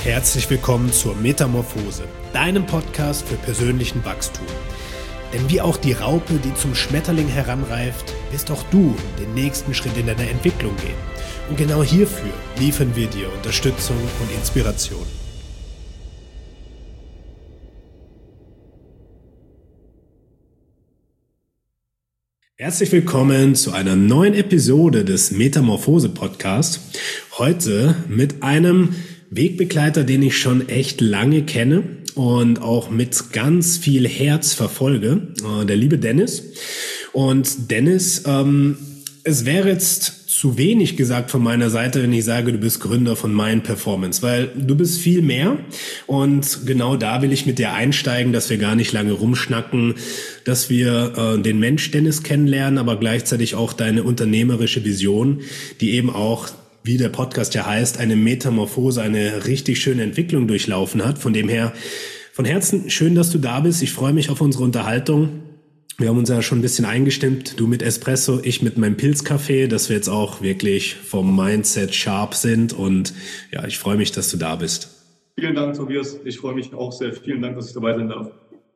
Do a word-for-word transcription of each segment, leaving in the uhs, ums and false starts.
herzlich willkommen zur Metamorphose, deinem Podcast für persönlichen Wachstum. Denn wie auch die Raupe, die zum Schmetterling heranreift, wirst auch du den nächsten Schritt in deiner Entwicklung gehen. Und genau hierfür liefern wir dir Unterstützung und Inspiration. Herzlich willkommen zu einer neuen Episode des Metamorphose-Podcasts. Heute mit einem Wegbegleiter, den ich schon echt lange kenne und auch mit ganz viel Herz verfolge, der liebe Dennis. Und Dennis, ähm, es wäre jetzt zu wenig gesagt von meiner Seite, wenn ich sage, du bist Gründer von Mind Performance, weil du bist viel mehr und genau da will ich mit dir einsteigen, dass wir gar nicht lange rumschnacken, dass wir äh, den Mensch Dennis kennenlernen, aber gleichzeitig auch deine unternehmerische Vision, die eben auch, wie der Podcast ja heißt, eine Metamorphose, eine richtig schöne Entwicklung durchlaufen hat. Von dem her, von Herzen schön, dass du da bist. Ich freue mich auf unsere Unterhaltung. Wir haben uns ja schon ein bisschen eingestimmt, du mit Espresso, ich mit meinem Pilzkaffee, dass wir jetzt auch wirklich vom Mindset sharp sind und ja, ich freue mich, dass du da bist. Vielen Dank, Tobias. Ich freue mich auch sehr. Vielen Dank, dass ich dabei sein darf.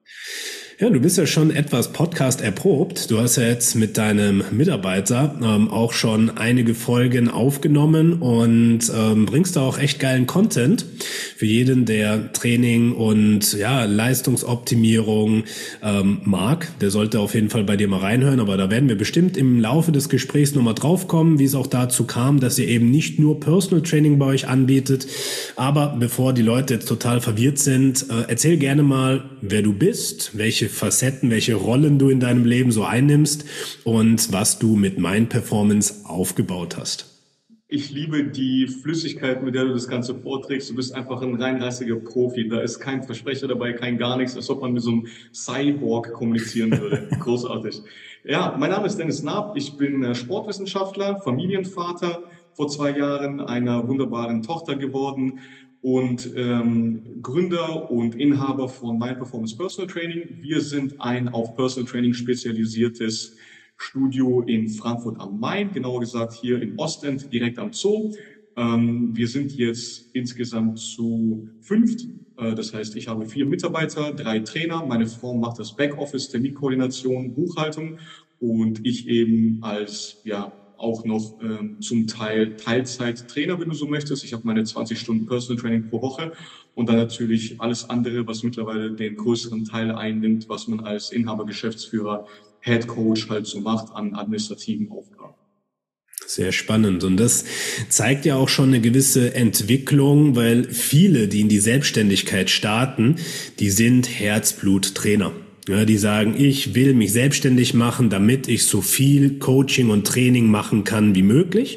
Ja, du bist ja schon etwas Podcast erprobt. Du hast ja jetzt mit deinem Mitarbeiter ähm, auch schon einige Folgen aufgenommen und ähm, bringst da auch echt geilen Content für jeden, der Training und ja Leistungsoptimierung ähm, mag. Der sollte auf jeden Fall bei dir mal reinhören, aber da werden wir bestimmt im Laufe des Gesprächs nochmal drauf kommen, wie es auch dazu kam, dass ihr eben nicht nur Personal Training bei euch anbietet. Aber bevor die Leute jetzt total verwirrt sind, äh, erzähl gerne mal, wer du bist, welche Facetten, welche Rollen du in deinem Leben so einnimmst und was du mit Mind Performance aufgebaut hast. Ich liebe die Flüssigkeit, mit der du das Ganze vorträgst. Du bist einfach ein reinrassiger Profi. Da ist kein Versprecher dabei, kein gar nichts, als ob man mit so einem Cyborg kommunizieren würde. Großartig. Ja, mein Name ist Dennis Naab. Ich bin Sportwissenschaftler, Familienvater, vor zwei Jahren einer wunderbaren Tochter geworden und ähm, Gründer und Inhaber von Mind Performance Personal Training. Wir sind ein auf Personal Training spezialisiertes Studio in Frankfurt am Main, genauer gesagt hier in Ostend, direkt am Zoo. Ähm, wir sind jetzt insgesamt zu fünft. Äh, das heißt, ich habe vier Mitarbeiter, drei Trainer. Meine Frau macht das Backoffice, Terminkoordination, Buchhaltung und ich eben als ja auch noch ähm, zum Teil Teilzeit-Trainer, wenn du so möchtest. Ich habe meine zwanzig Stunden Personal Training pro Woche und dann natürlich alles andere, was mittlerweile den größeren Teil einnimmt, was man als Inhaber, Geschäftsführer, Head Coach halt so macht an administrativen Aufgaben. Sehr spannend und das zeigt ja auch schon eine gewisse Entwicklung, weil viele, die in die Selbstständigkeit starten, die sind Herzblut-Trainer. Ja, die sagen, ich will mich selbstständig machen, damit ich so viel Coaching und Training machen kann wie möglich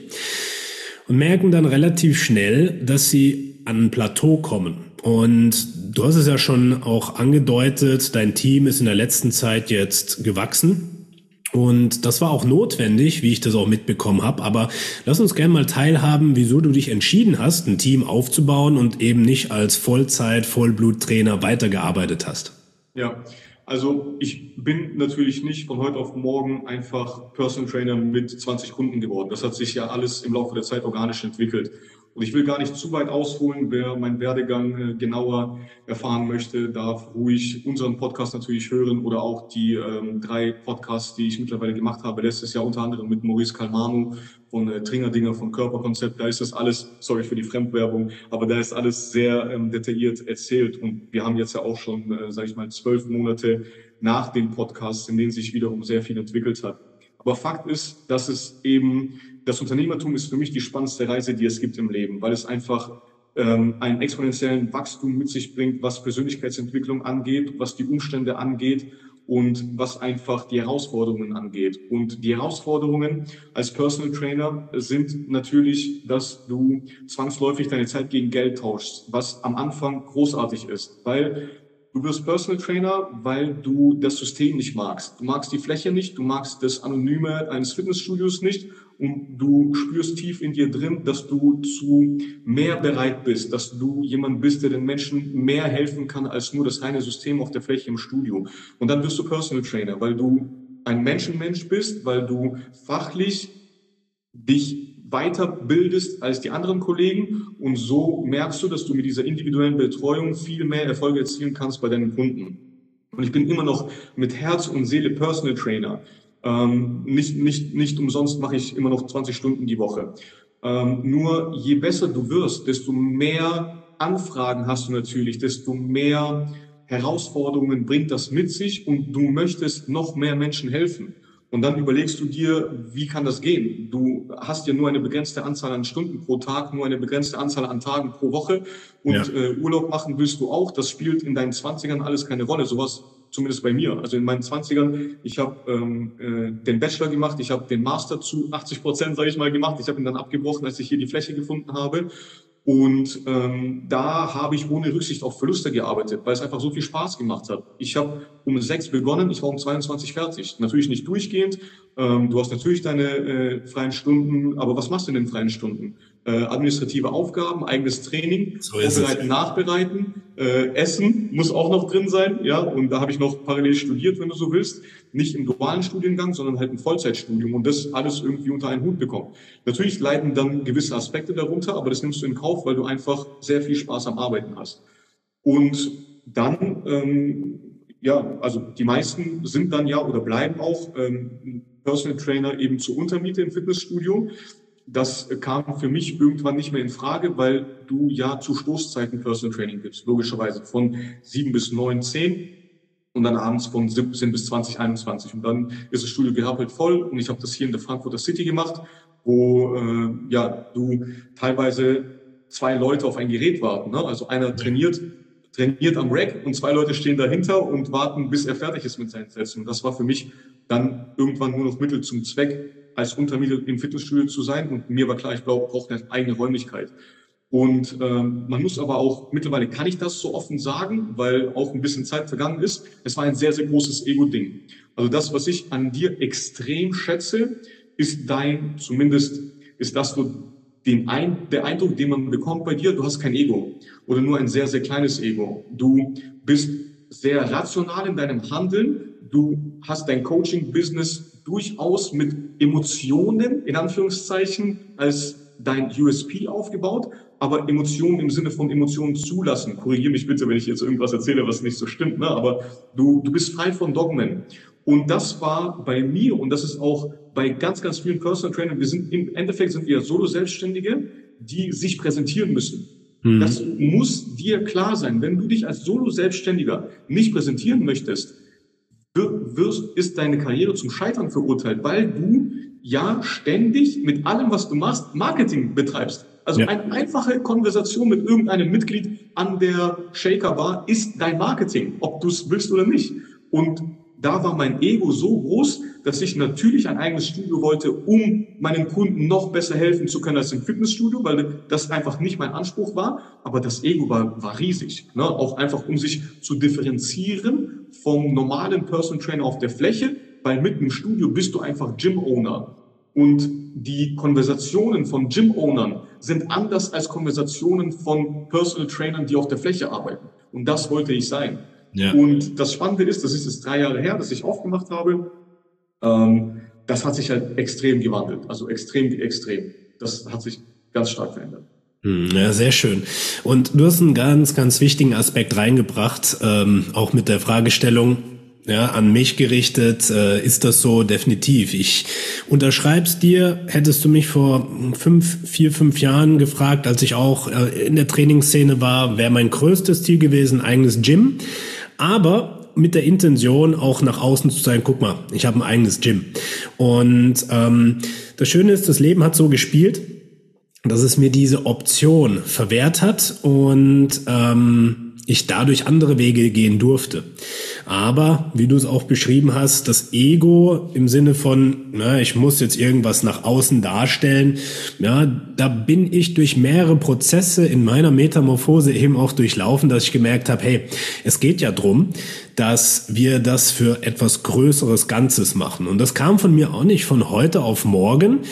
und merken dann relativ schnell, dass sie an ein Plateau kommen. Und du hast es ja schon auch angedeutet, dein Team ist in der letzten Zeit jetzt gewachsen und das war auch notwendig, wie ich das auch mitbekommen habe. Aber lass uns gerne mal teilhaben, wieso du dich entschieden hast, ein Team aufzubauen und eben nicht als Vollzeit-Vollblut-Trainer weitergearbeitet hast. Ja, also ich bin natürlich nicht von heute auf morgen einfach Personal Trainer mit zwanzig Kunden geworden. Das hat sich ja alles im Laufe der Zeit organisch entwickelt. Und ich will gar nicht zu weit ausholen. Wer meinen Werdegang genauer erfahren möchte, darf ruhig unseren Podcast natürlich hören oder auch die ähm, drei Podcasts, die ich mittlerweile gemacht habe. Letztes Jahr unter anderem mit Maurice Kalmano von äh, Tringerdinger, von Körperkonzept. Da ist das alles, sorry für die Fremdwerbung, aber da ist alles sehr ähm, detailliert erzählt. Und wir haben jetzt ja auch schon, äh, sage ich mal, zwölf Monate nach dem Podcast, in denen sich wiederum sehr viel entwickelt hat. Aber Fakt ist, dass es eben, das Unternehmertum ist für mich die spannendste Reise, die es gibt im Leben, weil es einfach ähm, einen exponentiellen Wachstum mit sich bringt, was Persönlichkeitsentwicklung angeht, was die Umstände angeht und was einfach die Herausforderungen angeht. Und die Herausforderungen als Personal Trainer sind natürlich, dass du zwangsläufig deine Zeit gegen Geld tauschst, was am Anfang großartig ist, weil du wirst Personal Trainer, weil du das System nicht magst. Du magst die Fläche nicht, du magst das Anonyme eines Fitnessstudios nicht und du spürst tief in dir drin, dass du zu mehr bereit bist, dass du jemand bist, der den Menschen mehr helfen kann als nur das reine System auf der Fläche im Studio. Und dann wirst du Personal Trainer, weil du ein Menschenmensch bist, weil du fachlich dich weiterbildest als die anderen Kollegen und so merkst du, dass du mit dieser individuellen Betreuung viel mehr Erfolge erzielen kannst bei deinen Kunden. Und ich bin immer noch mit Herz und Seele Personal Trainer. Ähm, nicht, nicht, nicht umsonst mache ich immer noch zwanzig Stunden die Woche. Ähm, nur je besser du wirst, desto mehr Anfragen hast du natürlich, desto mehr Herausforderungen bringt das mit sich und du möchtest noch mehr Menschen helfen. Und dann überlegst du dir, wie kann das gehen? Du hast ja nur eine begrenzte Anzahl an Stunden pro Tag, nur eine begrenzte Anzahl an Tagen pro Woche und ja. äh, Urlaub machen willst du auch. Das spielt in deinen Zwanzigern alles keine Rolle. Sowas zumindest bei mir. Also in meinen Zwanzigern, ich habe ähm, äh, den Bachelor gemacht, ich habe den Master zu achtzig Prozent, sage ich mal, gemacht. Ich habe ihn dann abgebrochen, als ich hier die Fläche gefunden habe. Und ähm, da habe ich ohne Rücksicht auf Verluste gearbeitet, weil es einfach so viel Spaß gemacht hat. Ich habe um sechs begonnen, ich war um zweiundzwanzig fertig. Natürlich nicht durchgehend. Ähm, du hast natürlich deine äh, freien Stunden, aber was machst du in den freien Stunden? Äh, administrative Aufgaben, eigenes Training, so vorbereiten, nachbereiten, äh, Essen muss auch noch drin sein, ja. Und da habe ich noch parallel studiert, wenn du so willst, nicht im dualen Studiengang, sondern halt im Vollzeitstudium und das alles irgendwie unter einen Hut bekommen. Natürlich leiden dann gewisse Aspekte darunter, aber das nimmst du in Kauf, weil du einfach sehr viel Spaß am Arbeiten hast. Und dann, ähm, ja, also die meisten sind dann ja oder bleiben auch ähm, Personal Trainer eben zur Untermiete im Fitnessstudio. Das kam für mich irgendwann nicht mehr in Frage, weil du ja zu Stoßzeiten Personal Training gibst, logischerweise von sieben bis neun, zehn und dann abends von siebzehn bis zwanzig, einundzwanzig. Und dann ist das Studio gerappelt voll und ich habe das hier in der Frankfurter City gemacht, wo äh, ja du teilweise zwei Leute auf ein Gerät warten. Ne? Also einer trainiert, trainiert am Rack und zwei Leute stehen dahinter und warten, bis er fertig ist mit seinen Sätzen. Und das war für mich dann irgendwann nur noch Mittel zum Zweck, als Untermieter im Fitnessstudio zu sein. Und mir war klar, ich brauche eine eigene Räumlichkeit. Und ähm, man muss aber auch, mittlerweile kann ich das so offen sagen, weil auch ein bisschen Zeit vergangen ist. Es war ein sehr, sehr großes Ego-Ding. Also das, was ich an dir extrem schätze, ist dein, zumindest ist das so den ein, der Eindruck, den man bekommt bei dir, du hast kein Ego oder nur ein sehr, sehr kleines Ego. Du bist sehr rational in deinem Handeln. Du hast dein Coaching-Business durchaus mit Emotionen, in Anführungszeichen, als dein U S P aufgebaut, aber Emotionen im Sinne von Emotionen zulassen. Korrigiere mich bitte, wenn ich jetzt irgendwas erzähle, was nicht so stimmt, ne? Aber du, du bist frei von Dogmen. Und das war bei mir, und das ist auch bei ganz, ganz vielen Personal Trainern, wir sind im Endeffekt sind wir Solo-Selbstständige, die sich präsentieren müssen. Mhm. Das muss dir klar sein. Wenn du dich als Solo-Selbstständiger nicht präsentieren möchtest, wirst, ist deine Karriere zum Scheitern verurteilt, weil du ja ständig mit allem, was du machst, Marketing betreibst. Also ja. Eine einfache Konversation mit irgendeinem Mitglied an der Shaker Bar ist dein Marketing, ob du es willst oder nicht. Und da war mein Ego so groß, dass ich natürlich ein eigenes Studio wollte, um meinen Kunden noch besser helfen zu können als im Fitnessstudio, weil das einfach nicht mein Anspruch war. Aber das Ego war, war riesig, ne? Auch einfach, um sich zu differenzieren vom normalen Personal Trainer auf der Fläche, weil mitten im Studio bist du einfach Gym-Owner. Und die Konversationen von Gym-Ownern sind anders als Konversationen von Personal Trainern, die auf der Fläche arbeiten. Und das wollte ich sein. Ja. Und das Spannende ist, das ist jetzt drei Jahre her, dass ich aufgemacht habe. Ähm, das hat sich halt extrem gewandelt. Also extrem wie extrem. Das hat sich ganz stark verändert. Ja, sehr schön. Und du hast einen ganz, ganz wichtigen Aspekt reingebracht, ähm, auch mit der Fragestellung, ja, an mich gerichtet, äh, ist das so? Definitiv. Ich unterschreib's dir, hättest du mich vor fünf, vier, fünf Jahren gefragt, als ich auch äh, in der Trainingsszene war, wäre mein größtes Ziel gewesen, eigenes Gym. Aber mit der Intention auch nach außen zu sagen, guck mal, ich habe ein eigenes Gym. Und ähm, das Schöne ist, das Leben hat so gespielt, dass es mir diese Option verwehrt hat und ähm, ich dadurch andere Wege gehen durfte. Aber, wie du es auch beschrieben hast, das Ego im Sinne von, na, ich muss jetzt irgendwas nach außen darstellen, ja, da bin ich durch mehrere Prozesse in meiner Metamorphose eben auch durchlaufen, dass ich gemerkt habe, hey, es geht ja drum, dass wir das für etwas Größeres Ganzes machen. Und das kam von mir auch nicht von heute auf morgen.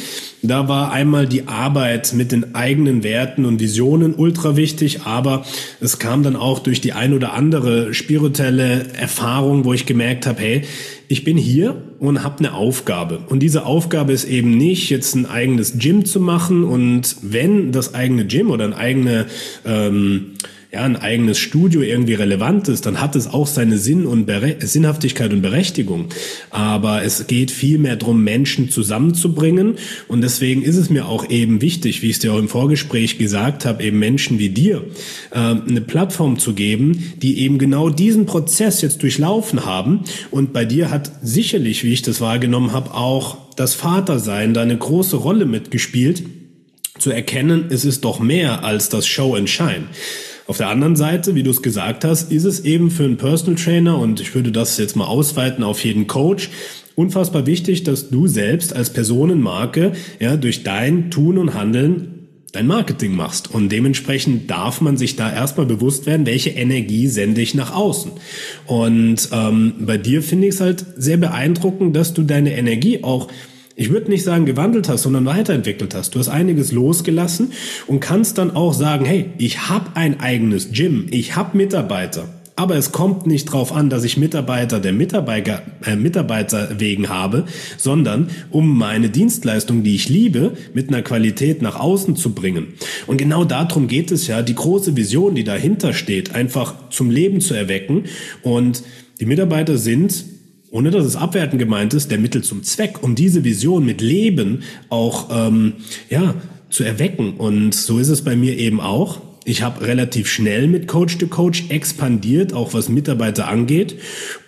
Da war einmal die Arbeit mit den eigenen Werten und Visionen ultra wichtig, aber es kam dann auch durch die ein oder andere spirituelle Erfahrung, wo ich gemerkt habe, hey, ich bin hier und habe eine Aufgabe. Und diese Aufgabe ist eben nicht, jetzt ein eigenes Gym zu machen. Und wenn das eigene Gym oder ein eigene ähm, ja, ein eigenes Studio irgendwie relevant ist, dann hat es auch seine Sinn und Bere- Sinnhaftigkeit und Berechtigung. Aber es geht viel mehr darum, Menschen zusammenzubringen. Und deswegen ist es mir auch eben wichtig, wie ich es dir auch im Vorgespräch gesagt habe, eben Menschen wie dir äh, eine Plattform zu geben, die eben genau diesen Prozess jetzt durchlaufen haben. Und bei dir hat sicherlich, wie ich das wahrgenommen habe, auch das Vatersein da eine große Rolle mitgespielt, zu erkennen, es ist doch mehr als das Show and Shine. Auf der anderen Seite, wie du es gesagt hast, ist es eben für einen Personal Trainer, und ich würde das jetzt mal ausweiten auf jeden Coach, unfassbar wichtig, dass du selbst als Personenmarke ja durch dein Tun und Handeln dein Marketing machst. Und dementsprechend darf man sich da erstmal bewusst werden, welche Energie sende ich nach außen. Und ähm, bei dir finde ich es halt sehr beeindruckend, dass du deine Energie auch, ich würde nicht sagen gewandelt hast, sondern weiterentwickelt hast. Du hast einiges losgelassen und kannst dann auch sagen, hey, ich habe ein eigenes Gym, ich habe Mitarbeiter. Aber es kommt nicht drauf an, dass ich Mitarbeiter der Mitarbeiter, äh, Mitarbeiter wegen habe, sondern um meine Dienstleistung, die ich liebe, mit einer Qualität nach außen zu bringen. Und genau darum geht es ja, die große Vision, die dahinter steht, einfach zum Leben zu erwecken. Und die Mitarbeiter sind, ohne dass es abwertend gemeint ist, der Mittel zum Zweck, um diese Vision mit Leben auch ähm, ja zu erwecken. Und so ist es bei mir eben auch. Ich habe relativ schnell mit Coach to Coach expandiert, auch was Mitarbeiter angeht.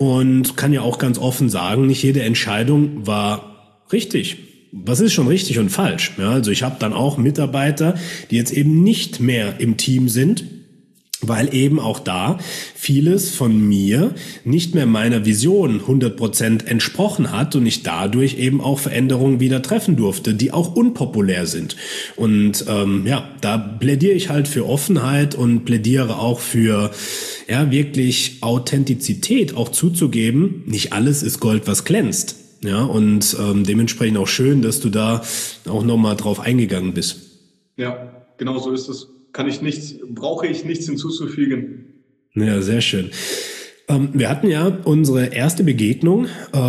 Und kann ja auch ganz offen sagen, nicht jede Entscheidung war richtig. Was ist schon richtig und falsch? Ja, also ich habe dann auch Mitarbeiter, die jetzt eben nicht mehr im Team sind, weil eben auch da vieles von mir nicht mehr meiner Vision hundert Prozent entsprochen hat und ich dadurch eben auch Veränderungen wieder treffen durfte, die auch unpopulär sind. Und ähm, ja, da plädiere ich halt für Offenheit und plädiere auch für ja wirklich Authentizität auch zuzugeben. Nicht alles ist Gold, was glänzt. Ja, und ähm, dementsprechend auch schön, dass du da auch nochmal drauf eingegangen bist. Ja, genau so ist es. Kann ich nichts, brauche ich nichts hinzuzufügen. Ja, sehr schön. Ähm, wir hatten ja unsere erste Begegnung.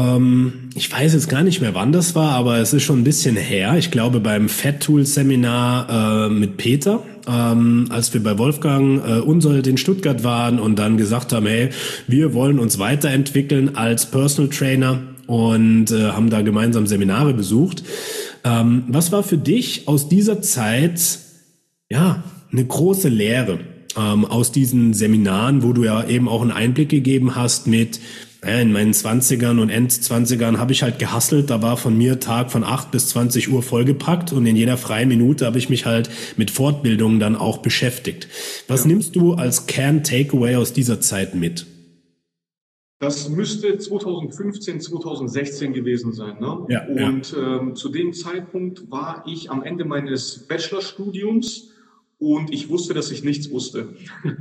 Ähm, ich weiß jetzt gar nicht mehr, wann das war, aber es ist schon ein bisschen her. Ich glaube beim Fat Tool Seminar äh, mit Peter, ähm, als wir bei Wolfgang äh, Unsold in Stuttgart waren und dann gesagt haben, hey, wir wollen uns weiterentwickeln als Personal Trainer und äh, haben da gemeinsam Seminare besucht. Ähm, was war für dich aus dieser Zeit, ja, eine große Lehre ähm, aus diesen Seminaren, wo du ja eben auch einen Einblick gegeben hast mit, äh, in meinen zwanzigern und Endzwanzigern habe ich halt gehustelt, da war von mir Tag von acht bis zwanzig Uhr vollgepackt und in jeder freien Minute habe ich mich halt mit Fortbildungen dann auch beschäftigt. Was ja. nimmst du als Kern-Takeaway aus dieser Zeit mit? Das müsste zweitausendfünfzehn, zweitausendsechzehn gewesen sein. Ne? Ja, und ja. Ähm, zu dem Zeitpunkt war ich am Ende meines Bachelorstudiums und ich wusste, dass ich nichts wusste.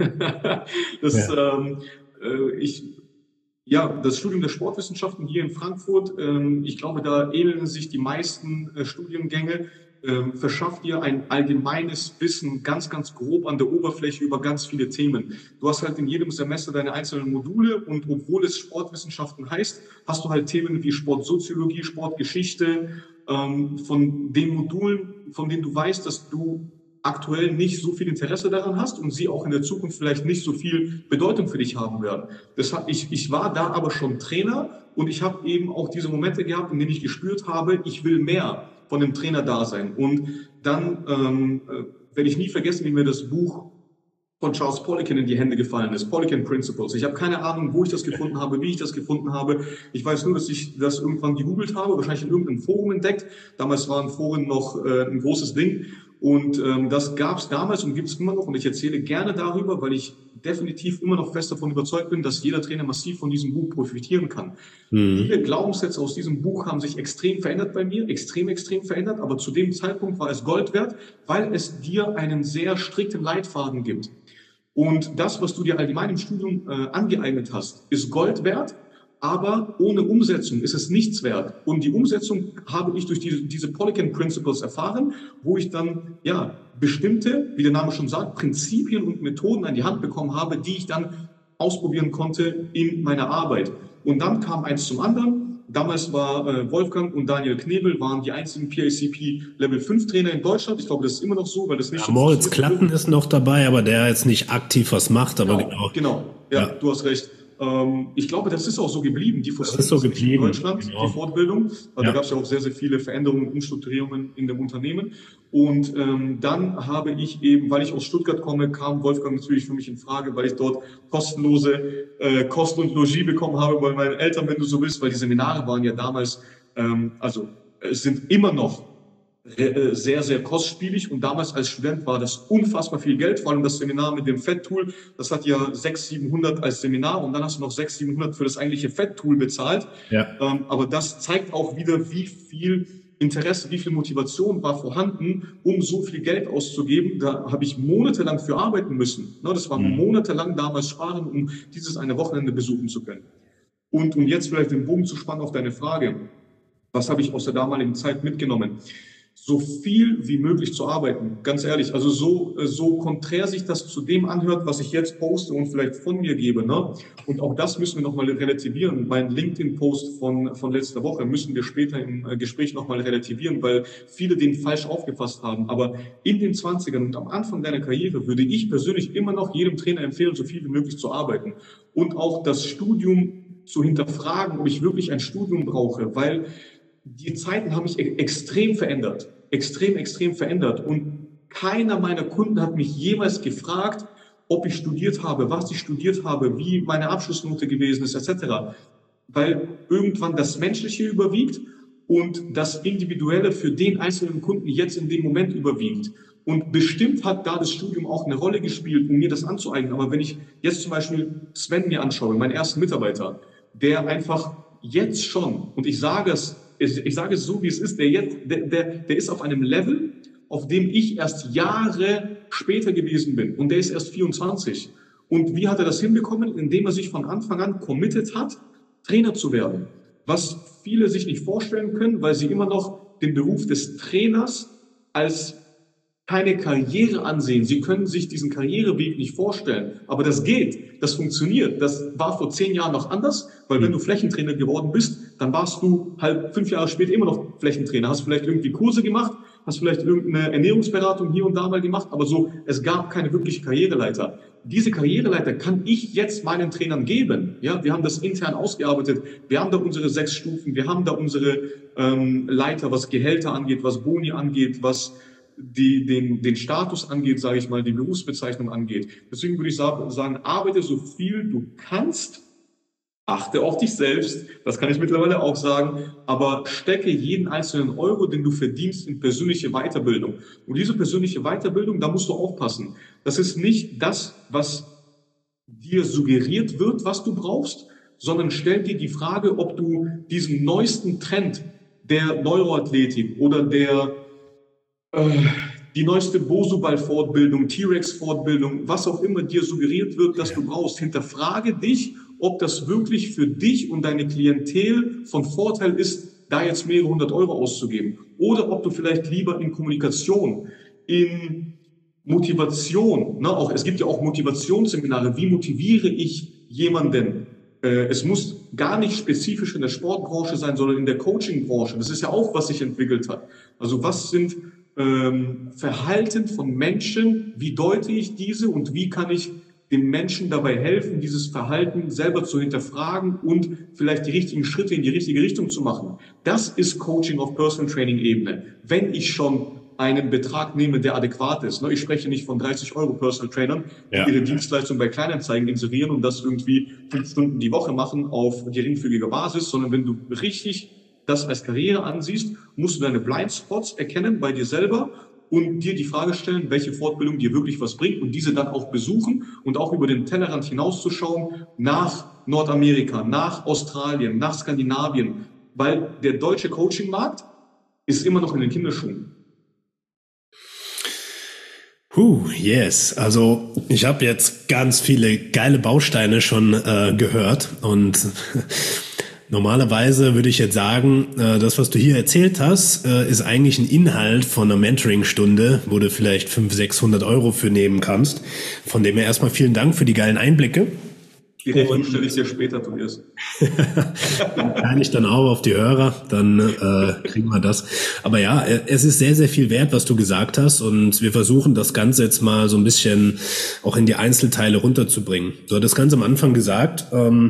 das, ja. ähm, äh, ich, ja, das Studium der Sportwissenschaften hier in Frankfurt, ähm, ich glaube, da ähneln sich die meisten äh, Studiengänge, ähm, verschafft dir ein allgemeines Wissen ganz, ganz grob an der Oberfläche über ganz viele Themen. Du hast halt in jedem Semester deine einzelnen Module und obwohl es Sportwissenschaften heißt, hast du halt Themen wie Sportsoziologie, Sportgeschichte, ähm, von den Modulen, von denen du weißt, dass du aktuell nicht so viel Interesse daran hast und sie auch in der Zukunft vielleicht nicht so viel Bedeutung für dich haben werden. Deshalb, ich, ich war da aber schon Trainer und ich habe eben auch diese Momente gehabt, in denen ich gespürt habe, ich will mehr von dem Trainer da sein. Und dann ähm, werde ich nie vergessen, wie mir das Buch von Charles Poliquin in die Hände gefallen ist, Poliquin Principles. Ich habe keine Ahnung, wo ich das gefunden habe, wie ich das gefunden habe. Ich weiß nur, dass ich das irgendwann gegoogelt habe, wahrscheinlich in irgendeinem Forum entdeckt. Damals waren Foren noch äh, ein großes Ding. Und ähm, das gab es damals und gibt es immer noch. Und ich erzähle gerne darüber, weil ich definitiv immer noch fest davon überzeugt bin, dass jeder Trainer massiv von diesem Buch profitieren kann. Mhm. Viele Glaubenssätze aus diesem Buch haben sich extrem verändert bei mir, extrem, extrem verändert. Aber zu dem Zeitpunkt war es Gold wert, weil es dir einen sehr strikten Leitfaden gibt. Und das, was du dir allgemein im Studium äh, angeeignet hast, ist Gold wert. aber ohne Umsetzung ist es nichts wert. Und die Umsetzung habe ich durch die, diese Polican Principles erfahren, wo ich dann ja bestimmte, wie der Name schon sagt, Prinzipien und Methoden an die Hand bekommen habe, die ich dann ausprobieren konnte in meiner Arbeit. Und dann kam eins zum anderen. Damals war äh, Wolfgang und Daniel Knebel waren die einzigen P A C P Level fünf Trainer in Deutschland. Ich glaube, das ist immer noch so, weil das nicht ja, so Moritz Klatten ist noch dabei, aber der jetzt nicht aktiv was macht. Aber genau, genau, genau. Ja, ja, du hast recht. Ähm, ich glaube, das ist auch so geblieben. Die das ist so geblieben in Deutschland, genau. Die Fortbildung. Also ja. Da gab es ja auch sehr, sehr viele Veränderungen und Umstrukturierungen in dem Unternehmen. Und ähm, dann habe ich eben, weil ich aus Stuttgart komme, kam Wolfgang natürlich für mich in Frage, weil ich dort kostenlose äh, Kost und Logis bekommen habe bei meinen Eltern, wenn du so willst, weil die Seminare waren ja damals, ähm, also es sind immer noch äh, sehr, sehr kostspielig und damals als Student war das unfassbar viel Geld, vor allem das Seminar mit dem Fett-Tool, das hat ja sechshundert, siebenhundert als Seminar und dann hast du noch sechshundert, siebenhundert für das eigentliche Fett-Tool bezahlt. Ja. Ähm, aber das zeigt auch wieder, wie viel Interesse, wie viel Motivation war vorhanden, um so viel Geld auszugeben. Da habe ich monatelang für arbeiten müssen. Das war monatelang damals sparen, um dieses eine Wochenende besuchen zu können. Und um jetzt vielleicht den Bogen zu spannen auf deine Frage, was habe ich aus der damaligen Zeit mitgenommen? So viel wie möglich zu arbeiten, ganz ehrlich. Also so, so konträr sich das zu dem anhört, was ich jetzt poste und vielleicht von mir gebe. Ne? Und auch das müssen wir nochmal relativieren. Mein LinkedIn-Post von, von letzter Woche müssen wir später im Gespräch nochmal relativieren, weil viele den falsch aufgefasst haben. Aber in den zwanzigern und am Anfang deiner Karriere würde ich persönlich immer noch jedem Trainer empfehlen, so viel wie möglich zu arbeiten. Und auch das Studium zu hinterfragen, ob ich wirklich ein Studium brauche, weil die Zeiten haben mich extrem verändert, extrem, extrem verändert. Und keiner meiner Kunden hat mich jemals gefragt, ob ich studiert habe, was ich studiert habe, wie meine Abschlussnote gewesen ist, et cetera. Weil irgendwann das Menschliche überwiegt und das Individuelle für den einzelnen Kunden jetzt in dem Moment überwiegt. Und bestimmt hat da das Studium auch eine Rolle gespielt, um mir das anzueignen. Aber wenn ich jetzt zum Beispiel Sven mir anschaue, meinen ersten Mitarbeiter, der einfach jetzt schon, und ich sage es, ich sage es so, wie es ist, der, jetzt, der, der, der ist auf einem Level, auf dem ich erst Jahre später gewesen bin. Und der ist erst vierundzwanzig. Und wie hat er das hinbekommen? Indem er sich von Anfang an committed hat, Trainer zu werden. Was viele sich nicht vorstellen können, weil sie immer noch den Beruf des Trainers als keine Karriere ansehen. Sie können sich diesen Karriereweg nicht vorstellen. Aber das geht, das funktioniert. Das war vor zehn Jahren noch anders, weil wenn du Flächentrainer geworden bist, dann warst du halt fünf Jahre später immer noch Flächentrainer. Hast vielleicht irgendwie Kurse gemacht, hast vielleicht irgendeine Ernährungsberatung hier und da mal gemacht, aber so, es gab keine wirkliche Karriereleiter. Diese Karriereleiter kann ich jetzt meinen Trainern geben. Ja, wir haben das intern ausgearbeitet. Wir haben da unsere sechs Stufen. Wir haben da unsere ähm, Leiter, was Gehälter angeht, was Boni angeht, was die, den, den Status angeht, sage ich mal, die Berufsbezeichnung angeht. Deswegen würde ich sagen, arbeite so viel du kannst, achte auf dich selbst, das kann ich mittlerweile auch sagen, aber stecke jeden einzelnen Euro, den du verdienst, in persönliche Weiterbildung. Und diese persönliche Weiterbildung, da musst du aufpassen. Das ist nicht das, was dir suggeriert wird, was du brauchst, sondern stell dir die Frage, ob du diesen neuesten Trend der Neuroathletik oder der die neueste Bosu-Ball-Fortbildung, T-Rex-Fortbildung, was auch immer dir suggeriert wird, dass du brauchst. Hinterfrage dich, ob das wirklich für dich und deine Klientel von Vorteil ist, da jetzt mehrere hundert Euro auszugeben. Oder ob du vielleicht lieber in Kommunikation, in Motivation, ne, auch, es gibt ja auch Motivationsseminare, wie motiviere ich jemanden? Äh, es muss gar nicht spezifisch in der Sportbranche sein, sondern in der Coachingbranche. Das ist ja auch, was sich entwickelt hat. Also was sind ähm, Verhalten von Menschen, wie deute ich diese und wie kann ich dem Menschen dabei helfen, dieses Verhalten selber zu hinterfragen und vielleicht die richtigen Schritte in die richtige Richtung zu machen. Das ist Coaching auf Personal Training Ebene. Wenn ich schon einen Betrag nehme, der adäquat ist. Ich spreche nicht von dreißig Euro Personal Trainern, die ja. ihre Dienstleistung bei Kleinanzeigen inserieren und das irgendwie fünf Stunden die Woche machen auf geringfügiger Basis, sondern wenn du richtig das als Karriere ansiehst, musst du deine Blindspots erkennen bei dir selber und dir die Frage stellen, welche Fortbildung dir wirklich was bringt und diese dann auch besuchen und auch über den Tellerrand hinauszuschauen nach Nordamerika, nach Australien, nach Skandinavien, weil der deutsche Coaching-Markt ist immer noch in den Kinderschuhen. Puh, yes. Also ich habe jetzt ganz viele geile Bausteine schon äh, gehört und Normalerweise würde ich jetzt sagen, das, was du hier erzählt hast, ist eigentlich ein Inhalt von einer Mentoring-Stunde, wo du vielleicht fünfhundert, sechshundert Euro für nehmen kannst. Von dem her erstmal vielen Dank für die geilen Einblicke. Die Rechnung stelle ich dir später, Tobias. Kann ich dann auch auf die Hörer, dann äh, kriegen wir das. Aber ja, es ist sehr, sehr viel wert, was du gesagt hast, und wir versuchen das Ganze jetzt mal so ein bisschen auch in die Einzelteile runterzubringen. Du hattest ganz am Anfang gesagt, ähm,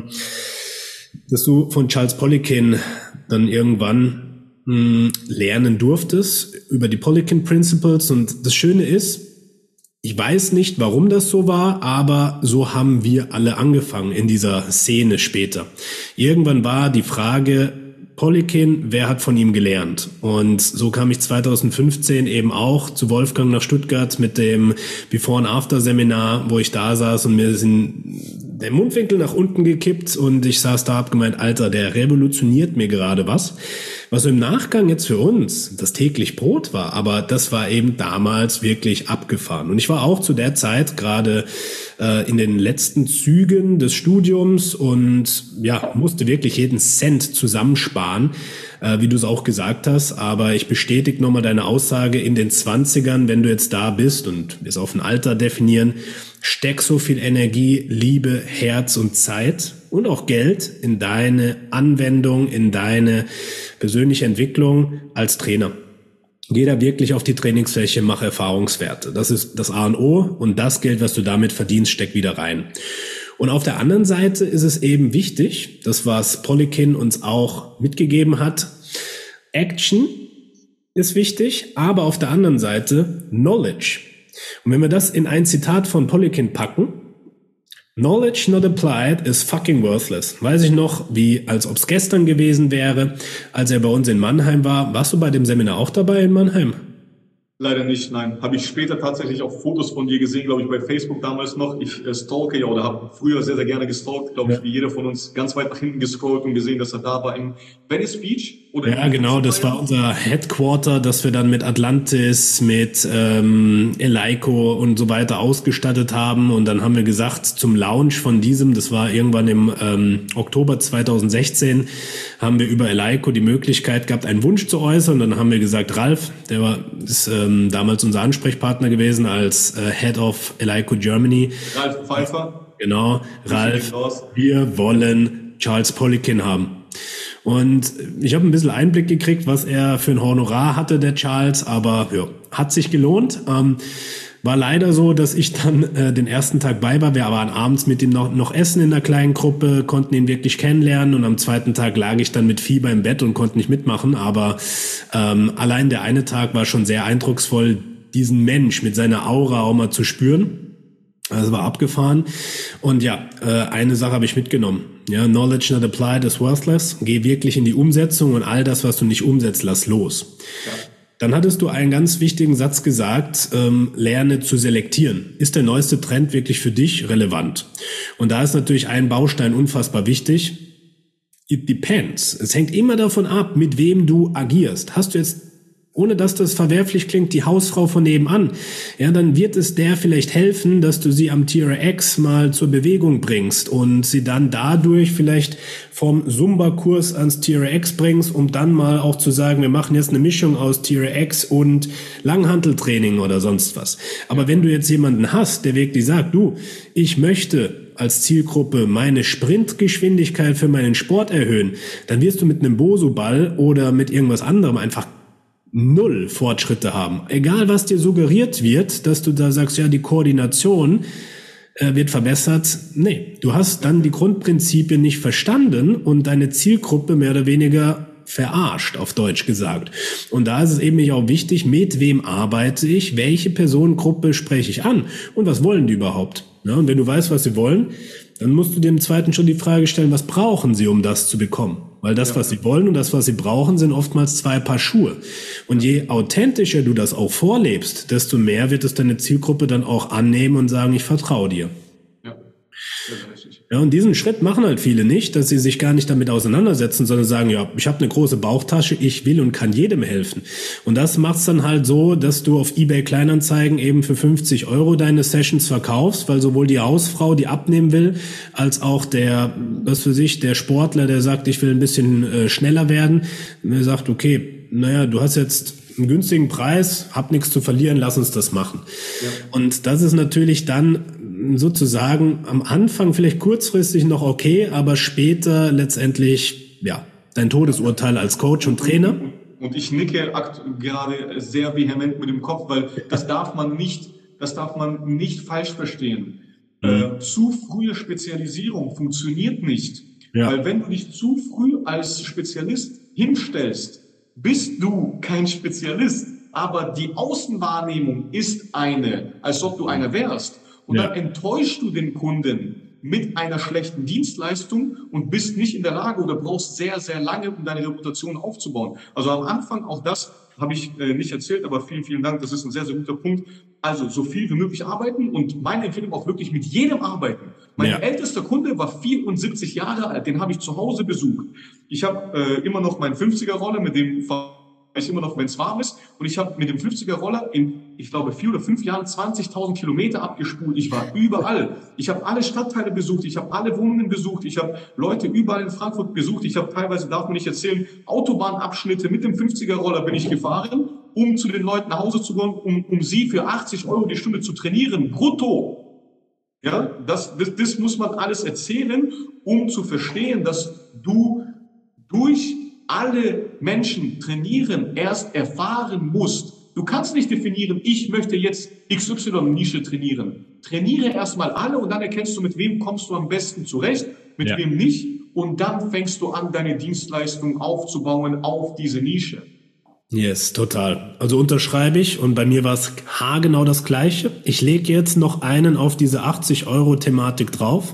dass du von Charles Poliquin dann irgendwann mh, lernen durftest über die Poliquin Principles, und das Schöne ist, ich weiß nicht, warum das so war, aber so haben wir alle angefangen in dieser Szene später. Irgendwann war die Frage, Poliquin, wer hat von ihm gelernt? Und so kam ich zwanzig fünfzehn eben auch zu Wolfgang nach Stuttgart mit dem Before and After Seminar, wo ich da saß und mir sind der Mundwinkel nach unten gekippt und ich saß da, hab gemeint, Alter, der revolutioniert mir gerade was. Was so im Nachgang jetzt für uns das täglich Brot war, aber das war eben damals wirklich abgefahren. Und ich war auch zu der Zeit gerade äh, in den letzten Zügen des Studiums und ja, musste wirklich jeden Cent zusammensparen, äh, wie du es auch gesagt hast. Aber ich bestätige nochmal deine Aussage, in den Zwanzigern, wenn du jetzt da bist und wir es auf ein Alter definieren, steck so viel Energie, Liebe, Herz und Zeit und auch Geld in deine Anwendung, in deine persönliche Entwicklung als Trainer. Geh da wirklich auf die Trainingsfläche, mach Erfahrungswerte. Das ist das A und O, und das Geld, was du damit verdienst, steck wieder rein. Und auf der anderen Seite ist es eben wichtig, das, was Poliquin uns auch mitgegeben hat, Action ist wichtig, aber auf der anderen Seite Knowledge. Und wenn wir das in ein Zitat von Poliquin packen, Knowledge not applied is fucking worthless. Weiß ich noch, wie, als ob es gestern gewesen wäre, als er bei uns in Mannheim war. Warst du bei dem Seminar auch dabei in Mannheim? Leider nicht, nein. Habe ich später tatsächlich auch Fotos von dir gesehen, glaube ich, bei Facebook damals noch. Ich äh, stalke ja oder habe früher sehr, sehr gerne gestalkt, glaube ich, ja. Wie jeder von uns, ganz weit nach hinten gescrollt und gesehen, dass er da war im Venice Beach. Oder ja, genau, das war unser Headquarter, das wir dann mit Atlantis, mit ähm, Eleiko und so weiter ausgestattet haben. Und dann haben wir gesagt, zum Launch von diesem, das war irgendwann im ähm, Oktober zwanzig sechzehn, haben wir über Eleiko die Möglichkeit gehabt, einen Wunsch zu äußern. Und dann haben wir gesagt, Ralf, der war ist ähm, damals unser Ansprechpartner gewesen als äh, Head of Eleiko Germany. Ralf Pfeiffer. Genau, Ralf, wir wollen Charles Poliquin haben. Und ich habe ein bisschen Einblick gekriegt, was er für ein Honorar hatte, der Charles, aber ja, hat sich gelohnt. Ähm, war leider so, dass ich dann äh, den ersten Tag bei war. Wir waren abends mit ihm noch, noch essen in einer kleinen Gruppe, konnten ihn wirklich kennenlernen, und am zweiten Tag lag ich dann mit Fieber im Bett und konnte nicht mitmachen. Aber ähm, allein der eine Tag war schon sehr eindrucksvoll, diesen Mensch mit seiner Aura auch mal zu spüren. Also war abgefahren. Und ja, äh, eine Sache habe ich mitgenommen. Ja, Knowledge not applied is worthless. Geh wirklich in die Umsetzung, und all das, was du nicht umsetzt, lass los. Ja. Dann hattest du einen ganz wichtigen Satz gesagt, ähm, lerne zu selektieren. Ist der neueste Trend wirklich für dich relevant? Und da ist natürlich ein Baustein unfassbar wichtig. It depends. Es hängt immer davon ab, mit wem du agierst. Hast du jetzt, ohne dass das verwerflich klingt, die Hausfrau von nebenan, ja, dann wird es der vielleicht helfen, dass du sie am T R X mal zur Bewegung bringst und sie dann dadurch vielleicht vom Zumba-Kurs ans T R X bringst, um dann mal auch zu sagen, wir machen jetzt eine Mischung aus T R X und Langhanteltraining oder sonst was. Aber wenn du jetzt jemanden hast, der wirklich sagt, du, ich möchte als Zielgruppe meine Sprintgeschwindigkeit für meinen Sport erhöhen, dann wirst du mit einem Bosu-Ball oder mit irgendwas anderem einfach null Fortschritte haben. Egal, was dir suggeriert wird, dass du da sagst, ja, die Koordination äh, wird verbessert. Nee, du hast dann die Grundprinzipien nicht verstanden und deine Zielgruppe mehr oder weniger verarscht, auf Deutsch gesagt. Und da ist es eben auch wichtig, mit wem arbeite ich, welche Personengruppe spreche ich an und was wollen die überhaupt? Ja, und wenn du weißt, was sie wollen, dann musst du dir im zweiten schon die Frage stellen, was brauchen sie, um das zu bekommen? Weil das, ja, was sie wollen und das, was sie brauchen, sind oftmals zwei Paar Schuhe. Und je authentischer du das auch vorlebst, desto mehr wird es deine Zielgruppe dann auch annehmen und sagen, ich vertraue dir. Ja, das ist richtig. Ja, und diesen Schritt machen halt viele nicht, dass sie sich gar nicht damit auseinandersetzen, sondern sagen, ja, ich habe eine große Bauchtasche, ich will und kann jedem helfen. Und das macht's dann halt so, dass du auf eBay Kleinanzeigen eben für fünfzig Euro deine Sessions verkaufst, weil sowohl die Hausfrau, die abnehmen will, als auch der, was für sich, der Sportler, der sagt, ich will ein bisschen äh, schneller werden, der sagt, okay, naja, du hast jetzt einen günstigen Preis, hab nichts zu verlieren, lass uns das machen. Ja. Und das ist natürlich dann sozusagen am Anfang vielleicht kurzfristig noch okay, aber später letztendlich, ja, dein Todesurteil als Coach und Trainer. Und ich nicke gerade sehr vehement mit dem Kopf, weil das darf man nicht, das darf man nicht falsch verstehen. Mhm. Äh, zu frühe Spezialisierung funktioniert nicht. Ja. Weil wenn du dich zu früh als Spezialist hinstellst, bist du kein Spezialist. Aber die Außenwahrnehmung ist eine, als ob du einer wärst. Und ja. dann enttäuschst du den Kunden mit einer schlechten Dienstleistung und bist nicht in der Lage oder brauchst sehr, sehr lange, um deine Reputation aufzubauen. Also am Anfang, auch das habe ich äh, nicht erzählt, aber vielen, vielen Dank, das ist ein sehr, sehr guter Punkt. Also so viel wie möglich arbeiten und meine Empfehlung auch wirklich mit jedem arbeiten. Mein ja. ältester Kunde war vierundsiebzig Jahre alt, den habe ich zu Hause besucht. Ich habe äh, immer noch meinen fünfziger-Roller, mit dem ich immer noch, wenn es warm ist. Und ich habe mit dem fünfziger-Roller in, ich glaube, vier oder fünf Jahren zwanzigtausend Kilometer abgespult. Ich war überall. Ich habe alle Stadtteile besucht. Ich habe alle Wohnungen besucht. Ich habe Leute überall in Frankfurt besucht. Ich habe teilweise, darf man nicht erzählen, Autobahnabschnitte mit dem fünfziger-Roller bin ich gefahren, um zu den Leuten nach Hause zu gehen, um, um sie für achtzig Euro die Stunde zu trainieren. Brutto. Ja, das, das, das muss man alles erzählen, um zu verstehen, dass du durch alle Menschen trainieren erst erfahren musst. Du kannst nicht definieren, ich möchte jetzt X Y-Nische trainieren. Trainiere erstmal alle und dann erkennst du, mit wem kommst du am besten zurecht, mit ja. wem nicht. Und dann fängst du an, deine Dienstleistung aufzubauen auf diese Nische. Yes, total. Also unterschreibe ich und bei mir war es haargenau das Gleiche. Ich lege jetzt noch einen auf diese achtzig Euro Thematik drauf.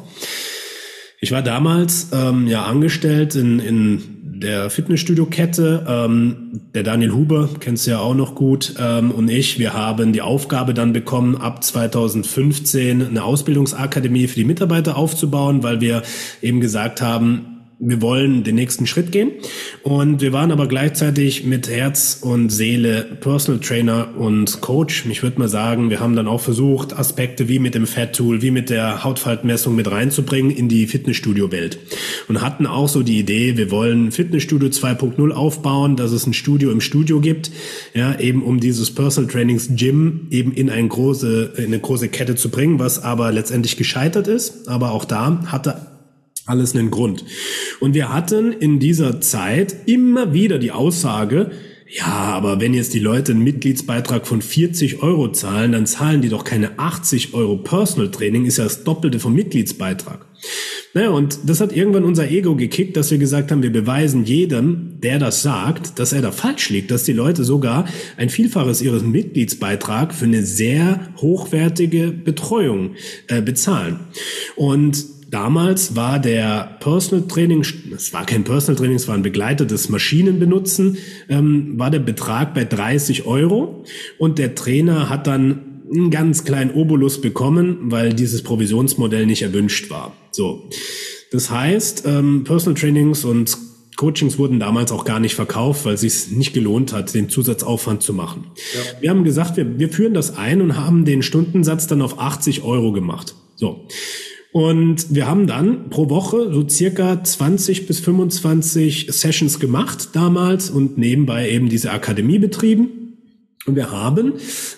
Ich war damals ähm, ja angestellt in, in der Fitnessstudio-Kette. Ähm, der Daniel Huber, kennst du ja auch noch gut, ähm, und ich, wir haben die Aufgabe dann bekommen, ab zweitausendfünfzehn eine Ausbildungsakademie für die Mitarbeiter aufzubauen, weil wir eben gesagt haben, wir wollen den nächsten Schritt gehen. Und wir waren aber gleichzeitig mit Herz und Seele Personal Trainer und Coach. Ich würde mal sagen, wir haben dann auch versucht, Aspekte wie mit dem Fat Tool, wie mit der Hautfaltenmessung mit reinzubringen in die Fitnessstudio-Welt. Und hatten auch so die Idee, wir wollen Fitnessstudio zwei Punkt null aufbauen, dass es ein Studio im Studio gibt, ja, eben um dieses Personal Trainings Gym eben in eine große, in eine große Kette zu bringen, was aber letztendlich gescheitert ist. Aber auch da hatte alles einen Grund. Und wir hatten in dieser Zeit immer wieder die Aussage, ja, aber wenn jetzt die Leute einen Mitgliedsbeitrag von vierzig Euro zahlen, dann zahlen die doch keine achtzig Euro Personal Training, ist ja das Doppelte vom Mitgliedsbeitrag. Naja, und das hat irgendwann unser Ego gekickt, dass wir gesagt haben, wir beweisen jedem, der das sagt, dass er da falsch liegt, dass die Leute sogar ein Vielfaches ihres Mitgliedsbeitrag für eine sehr hochwertige Betreuung äh, bezahlen. Und damals war der Personal Training, es war kein Personal Training, es war ein begleitetes Maschinenbenutzen, ähm, war der Betrag bei dreißig Euro und der Trainer hat dann einen ganz kleinen Obolus bekommen, weil dieses Provisionsmodell nicht erwünscht war. So, das heißt, ähm, Personal Trainings und Coachings wurden damals auch gar nicht verkauft, weil es sich nicht gelohnt hat, den Zusatzaufwand zu machen. Ja. Wir haben gesagt, wir, wir führen das ein und haben den Stundensatz dann auf achtzig Euro gemacht. So. Und wir haben dann pro Woche so circa zwanzig bis fünfundzwanzig Sessions gemacht damals und nebenbei eben diese Akademie betrieben. Und wir haben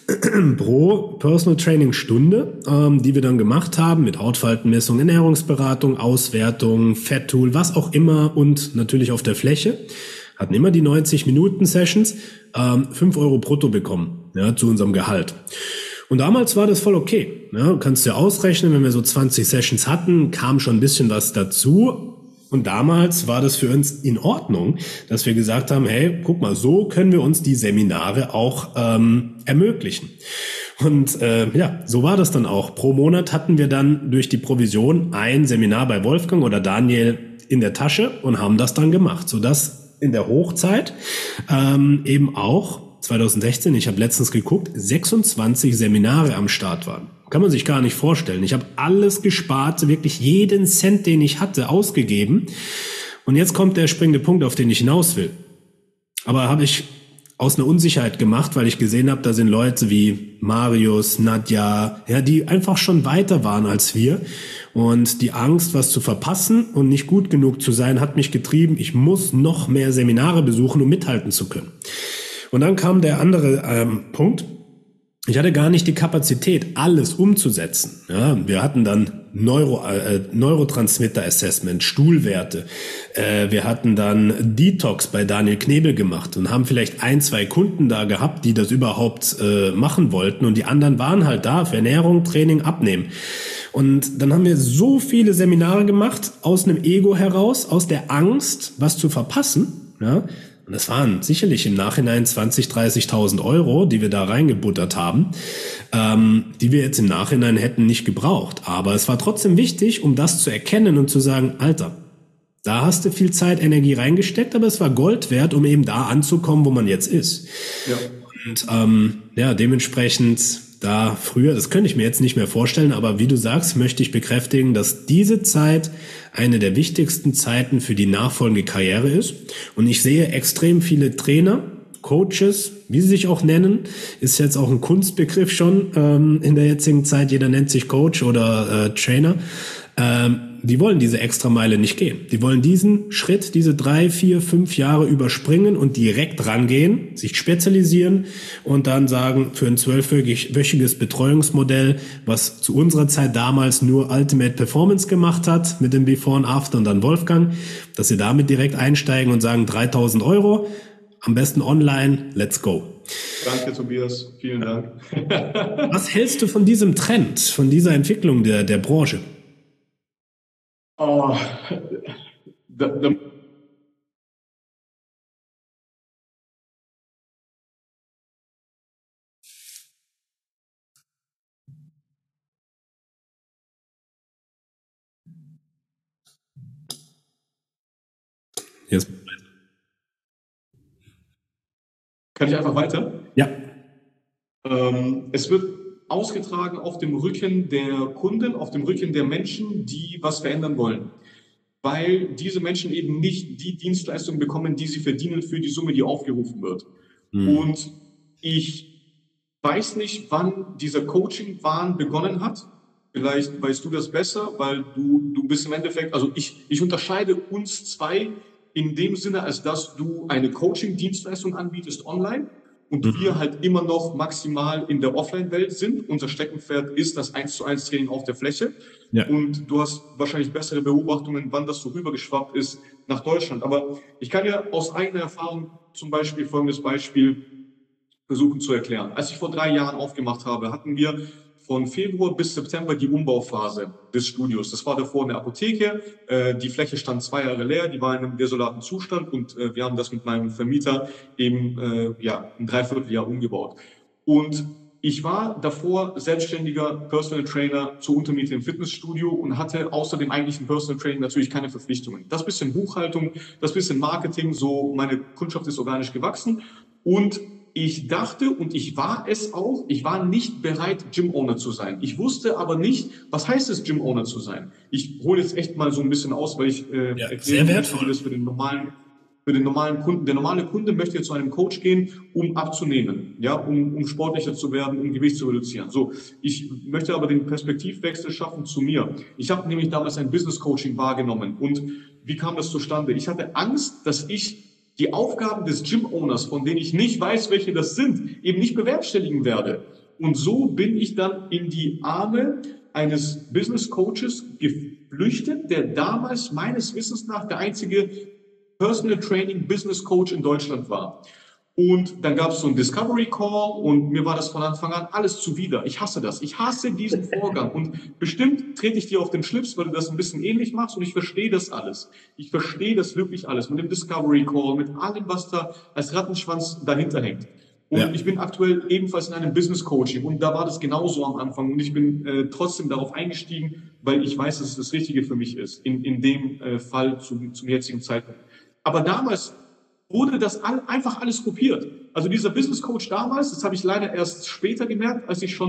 pro Personal Training Stunde, ähm, die wir dann gemacht haben, mit Hautfaltenmessung, Ernährungsberatung, Auswertung, Fat Tool, was auch immer und natürlich auf der Fläche, hatten immer die neunzig Minuten Sessions, ähm, fünf Euro brutto bekommen, ja, zu unserem Gehalt. Und damals war das voll okay. Ja, du kannst dir ausrechnen, wenn wir so zwanzig Sessions hatten, kam schon ein bisschen was dazu. Und damals war das für uns in Ordnung, dass wir gesagt haben, hey, guck mal, so können wir uns die Seminare auch ähm, ermöglichen. Und äh, ja, so war das dann auch. Pro Monat hatten wir dann durch die Provision ein Seminar bei Wolfgang oder Daniel in der Tasche und haben das dann gemacht, sodass in der Hochzeit ähm, eben auch zweitausendsechzehn, ich habe letztens geguckt, sechsundzwanzig Seminare am Start waren. Kann man sich gar nicht vorstellen. Ich habe alles gespart, wirklich jeden Cent, den ich hatte, ausgegeben. Und jetzt kommt der springende Punkt, auf den ich hinaus will. Aber habe ich aus einer Unsicherheit gemacht, weil ich gesehen habe, da sind Leute wie Marius, Nadja, ja, die einfach schon weiter waren als wir. Und die Angst, was zu verpassen und nicht gut genug zu sein, hat mich getrieben. Ich muss noch mehr Seminare besuchen, um mithalten zu können. Und dann kam der andere ähm, Punkt. Ich hatte gar nicht die Kapazität, alles umzusetzen. Ja, wir hatten dann Neuro, äh, Neurotransmitter-Assessment, Stuhlwerte. Äh, wir hatten dann Detox bei Daniel Knebel gemacht und haben vielleicht ein, zwei Kunden da gehabt, die das überhaupt äh, machen wollten. Und die anderen waren halt da für Ernährung, Training, Abnehmen. Und dann haben wir so viele Seminare gemacht, aus einem Ego heraus, aus der Angst, was zu verpassen. Ja. Und das waren sicherlich im Nachhinein zwanzig, dreißigtausend Euro, die wir da reingebuttert haben, ähm, die wir jetzt im Nachhinein hätten nicht gebraucht. Aber es war trotzdem wichtig, um das zu erkennen und zu sagen, Alter, da hast du viel Zeit, Energie reingesteckt, aber es war Gold wert, um eben da anzukommen, wo man jetzt ist. Ja. Und ähm, ja, dementsprechend da früher, das könnte ich mir jetzt nicht mehr vorstellen, aber wie du sagst, möchte ich bekräftigen, dass diese Zeit eine der wichtigsten Zeiten für die nachfolgende Karriere ist. Und ich sehe extrem viele Trainer, Coaches, wie sie sich auch nennen, ist jetzt auch ein Kunstbegriff schon ähm, in der jetzigen Zeit. Jeder nennt sich Coach oder äh, Trainer. Ähm, die wollen diese Extrameile nicht gehen. Die wollen diesen Schritt, diese drei, vier, fünf Jahre überspringen und direkt rangehen, sich spezialisieren und dann sagen, für ein zwölfwöchiges Betreuungsmodell, was zu unserer Zeit damals nur Ultimate Performance gemacht hat, mit dem Before und After und dann Wolfgang, dass sie damit direkt einsteigen und sagen, dreitausend Euro, am besten online, let's go. Danke, Tobias. Vielen Dank. Was hältst du von diesem Trend, von dieser Entwicklung der, der Branche? Oh, da, da Jetzt. Kann ich einfach weiter? Ja. Ähm, es wird ausgetragen auf dem Rücken der Kunden, auf dem Rücken der Menschen, die was verändern wollen. Weil diese Menschen eben nicht die Dienstleistung bekommen, die sie verdienen für die Summe, die aufgerufen wird. Mhm. Und ich weiß nicht, wann dieser Coaching-Wahn begonnen hat. Vielleicht weißt du das besser, weil du, du bist im Endeffekt, also ich, ich unterscheide uns zwei in dem Sinne, als dass du eine Coaching-Dienstleistung anbietest online. Und mhm. wir halt immer noch maximal in der Offline-Welt sind. Unser Steckenpferd ist das eins zu eins Training auf der Fläche. Ja. Und du hast wahrscheinlich bessere Beobachtungen, wann das so rübergeschwappt ist nach Deutschland. Aber ich kann ja aus eigener Erfahrung zum Beispiel folgendes Beispiel versuchen zu erklären. Als ich vor drei Jahren aufgemacht habe, hatten wir von Februar bis September die Umbauphase des Studios. Das war davor eine Apotheke. Äh, die Fläche stand zwei Jahre leer, die war in einem desolaten Zustand und äh, wir haben das mit meinem Vermieter eben äh, ja ein Dreivierteljahr umgebaut. Und ich war davor selbstständiger Personal Trainer zur Untermiete im Fitnessstudio und hatte außer dem eigentlichen Personal Training natürlich keine Verpflichtungen. Das bisschen Buchhaltung, das bisschen Marketing, so meine Kundschaft ist organisch gewachsen und ich dachte und ich war es auch, ich war nicht bereit, Gym-Owner zu sein. Ich wusste aber nicht, was heißt es, Gym-Owner zu sein. Ich hole jetzt echt mal so ein bisschen aus, weil ich äh, ja, erkläre, wie das für den normalen, für den normalen Kunden. Der normale Kunde möchte zu einem Coach gehen, um abzunehmen, ja, um, um sportlicher zu werden, um Gewicht zu reduzieren. So, ich möchte aber den Perspektivwechsel schaffen zu mir. Ich habe nämlich damals ein Business-Coaching wahrgenommen. Und wie kam das zustande? Ich hatte Angst, dass ich die Aufgaben des Gym-Owners, von denen ich nicht weiß, welche das sind, eben nicht bewerkstelligen werde. Und so bin ich dann in die Arme eines Business-Coaches geflüchtet, der damals meines Wissens nach der einzige Personal Training Business Coach in Deutschland war. Und dann gab es so einen Discovery Call und mir war das von Anfang an alles zuwider. Ich hasse das. Ich hasse diesen Vorgang. Und bestimmt trete ich dir auf den Schlips, weil du das ein bisschen ähnlich machst und ich verstehe das alles. Ich verstehe das wirklich alles mit dem Discovery Call, mit allem, was da als Rattenschwanz dahinter hängt. Und ja. ich bin aktuell ebenfalls in einem Business Coaching und da war das genauso am Anfang und ich bin äh, trotzdem darauf eingestiegen, weil ich weiß, dass es das Richtige für mich ist, in, in dem äh, Fall zum, zum jetzigen Zeitpunkt. Aber damals wurde das all, einfach alles kopiert. Also dieser Business Coach damals, das habe ich leider erst später gemerkt, als ich schon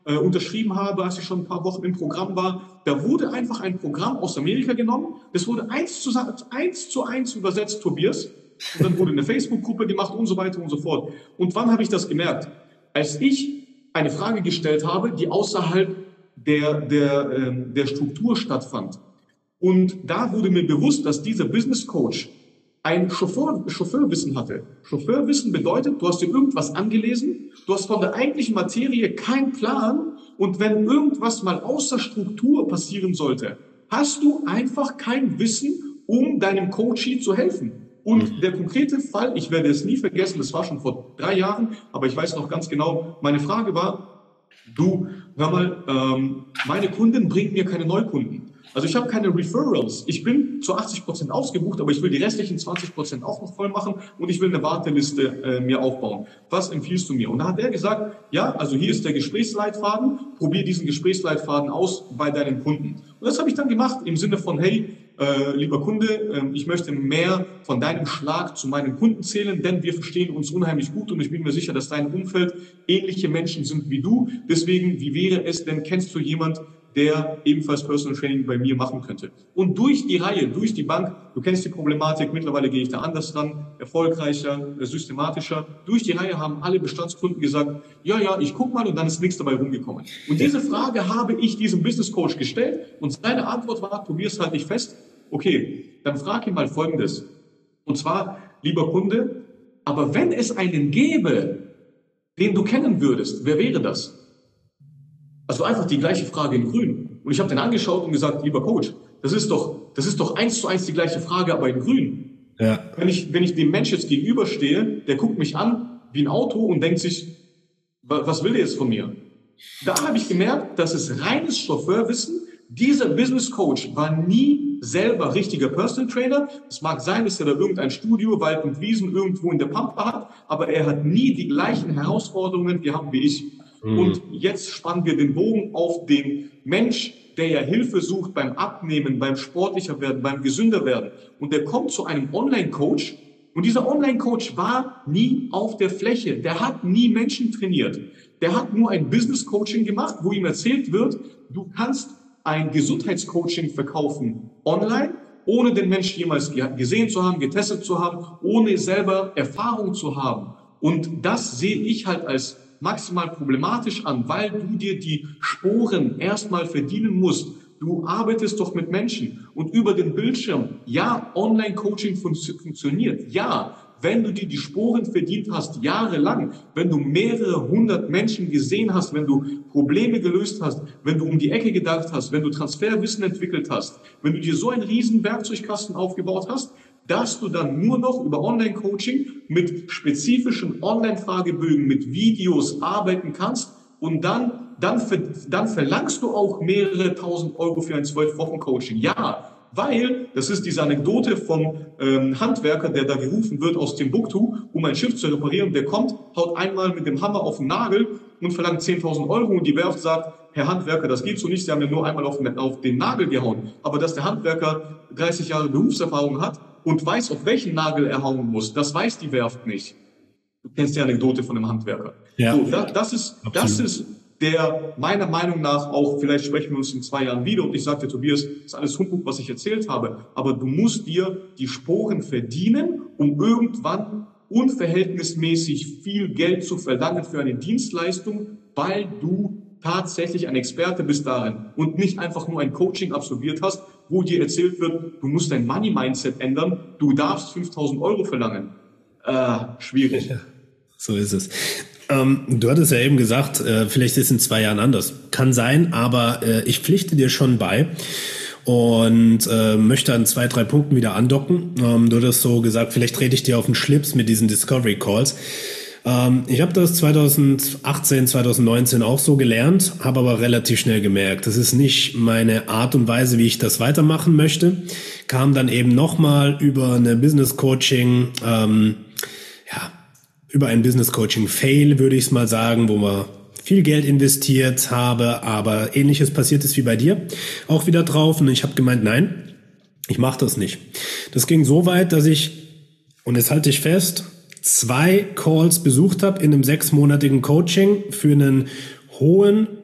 äh, unterschrieben habe, als ich schon ein paar Wochen im Programm war, da wurde einfach ein Programm aus Amerika genommen, das wurde eins zu eins, zu eins übersetzt, Tobias, und dann wurde eine Facebook-Gruppe gemacht und so weiter und so fort. Und wann habe ich das gemerkt? Als ich eine Frage gestellt habe, die außerhalb der, der, ähm, der Struktur stattfand. Und da wurde mir bewusst, dass dieser Business Coach ein Chauffeur, Chauffeurwissen hatte. Chauffeurwissen bedeutet, du hast dir irgendwas angelesen, du hast von der eigentlichen Materie keinen Plan und wenn irgendwas mal außer Struktur passieren sollte, hast du einfach kein Wissen, um deinem Coachee zu helfen. Und der konkrete Fall, ich werde es nie vergessen, das war schon vor drei Jahren, aber ich weiß noch ganz genau, meine Frage war, du, hör mal, ähm, meine Kunden bringen mir keine Neukunden. Also ich habe keine Referrals. Ich bin zu achtzig Prozent ausgebucht, aber ich will die restlichen zwanzig Prozent auch noch voll machen und ich will eine Warteliste äh, mir aufbauen. Was empfiehlst du mir? Und da hat er gesagt, ja, also hier ist der Gesprächsleitfaden, probier diesen Gesprächsleitfaden aus bei deinen Kunden. Und das habe ich dann gemacht im Sinne von, hey, äh, lieber Kunde, äh, ich möchte mehr von deinem Schlag zu meinen Kunden zählen, denn wir verstehen uns unheimlich gut und ich bin mir sicher, dass dein Umfeld ähnliche Menschen sind wie du. Deswegen, wie wäre es denn, kennst du jemand, der ebenfalls Personal Training bei mir machen könnte? Und durch die Reihe, durch die Bank, du kennst die Problematik, mittlerweile gehe ich da anders ran, erfolgreicher, systematischer. Durch die Reihe haben alle Bestandskunden gesagt, ja, ja, ich guck mal und dann ist nichts dabei rumgekommen. Und diese Frage habe ich diesem Business Coach gestellt und seine Antwort war, Tobias, halt dich fest. Okay, dann frag ihn mal Folgendes. Und zwar, lieber Kunde, aber wenn es einen gäbe, den du kennen würdest, wer wäre das? Also einfach die gleiche Frage in grün. Und ich habe den angeschaut und gesagt, lieber Coach, das ist doch, das ist doch eins zu eins die gleiche Frage, aber in grün. Ja. Wenn ich, wenn ich dem Mensch jetzt gegenüberstehe, der guckt mich an wie ein Auto und denkt sich, was will der jetzt von mir? Da habe ich gemerkt, das ist reines Chauffeurwissen. Dieser Business Coach war nie selber richtiger Personal Trainer. Es mag sein, dass er da irgendein Studio, Wald und Wiesen irgendwo in der Pampa hat, aber er hat nie die gleichen Herausforderungen gehabt wie ich. Und jetzt spannen wir den Bogen auf den Mensch, der ja Hilfe sucht beim Abnehmen, beim sportlicher werden, beim gesünder werden. Und der kommt zu einem Online-Coach. Und dieser Online-Coach war nie auf der Fläche. Der hat nie Menschen trainiert. Der hat nur ein Business-Coaching gemacht, wo ihm erzählt wird, du kannst ein Gesundheitscoaching verkaufen online, ohne den Menschen jemals gesehen zu haben, getestet zu haben, ohne selber Erfahrung zu haben. Und das sehe ich halt als maximal problematisch an, weil du dir die Sporen erstmal verdienen musst. Du arbeitest doch mit Menschen und über den Bildschirm. Ja, Online-Coaching fun- funktioniert. Ja, wenn du dir die Sporen verdient hast, jahrelang, wenn du mehrere hundert Menschen gesehen hast, wenn du Probleme gelöst hast, wenn du um die Ecke gedacht hast, wenn du Transferwissen entwickelt hast, wenn du dir so einen riesen Werkzeugkasten aufgebaut hast, dass du dann nur noch über Online-Coaching mit spezifischen Online-Fragebögen, mit Videos arbeiten kannst und dann, dann, dann verlangst du auch mehrere tausend Euro für ein zwölf Wochen Coaching. Ja, weil, das ist diese Anekdote vom ähm, Handwerker, der da gerufen wird aus Timbuktu, um ein Schiff zu reparieren, der kommt, haut einmal mit dem Hammer auf den Nagel und verlangt zehntausend Euro und die Werft sagt, Herr Handwerker, das geht so nicht, Sie haben ja nur einmal auf den, auf den Nagel gehauen. Aber dass der Handwerker dreißig Jahre Berufserfahrung hat und weiß, auf welchen Nagel er hauen muss, das weiß die Werft nicht. Du kennst die Anekdote von dem Handwerker. Ja. So, da, das ist, das ist der meiner Meinung nach auch, vielleicht sprechen wir uns in zwei Jahren wieder und ich sage dir, Tobias, das ist alles Humbug, was ich erzählt habe, aber du musst dir die Sporen verdienen, um irgendwann unverhältnismäßig viel Geld zu verlangen für eine Dienstleistung, weil du tatsächlich ein Experte bist darin und nicht einfach nur ein Coaching absolviert hast, wo dir erzählt wird, du musst dein Money-Mindset ändern, du darfst fünftausend Euro verlangen. Äh, schwierig. Ja, so ist es. Ähm, du hattest ja eben gesagt, äh, vielleicht ist es in zwei Jahren anders. Kann sein, aber äh, ich pflichte dir schon bei und äh, möchte an zwei, drei Punkten wieder andocken. Ähm, du hattest so gesagt, vielleicht trete ich dir auf den Schlips mit diesen Discovery Calls. Ähm, ich habe das zwanzig achtzehn, zwanzig neunzehn auch so gelernt, habe aber relativ schnell gemerkt, das ist nicht meine Art und Weise, wie ich das weitermachen möchte. Kam dann eben nochmal über eine Business Coaching, ähm, ja, über ein Business Coaching Fail, würde ich es mal sagen, wo man viel Geld investiert habe, aber Ähnliches passiert ist wie bei dir, auch wieder drauf. Und ich habe gemeint, nein, ich mache das nicht. Das ging so weit, dass ich, und jetzt halte ich fest, zwei Calls besucht habe in einem sechsmonatigen Coaching für einen hohen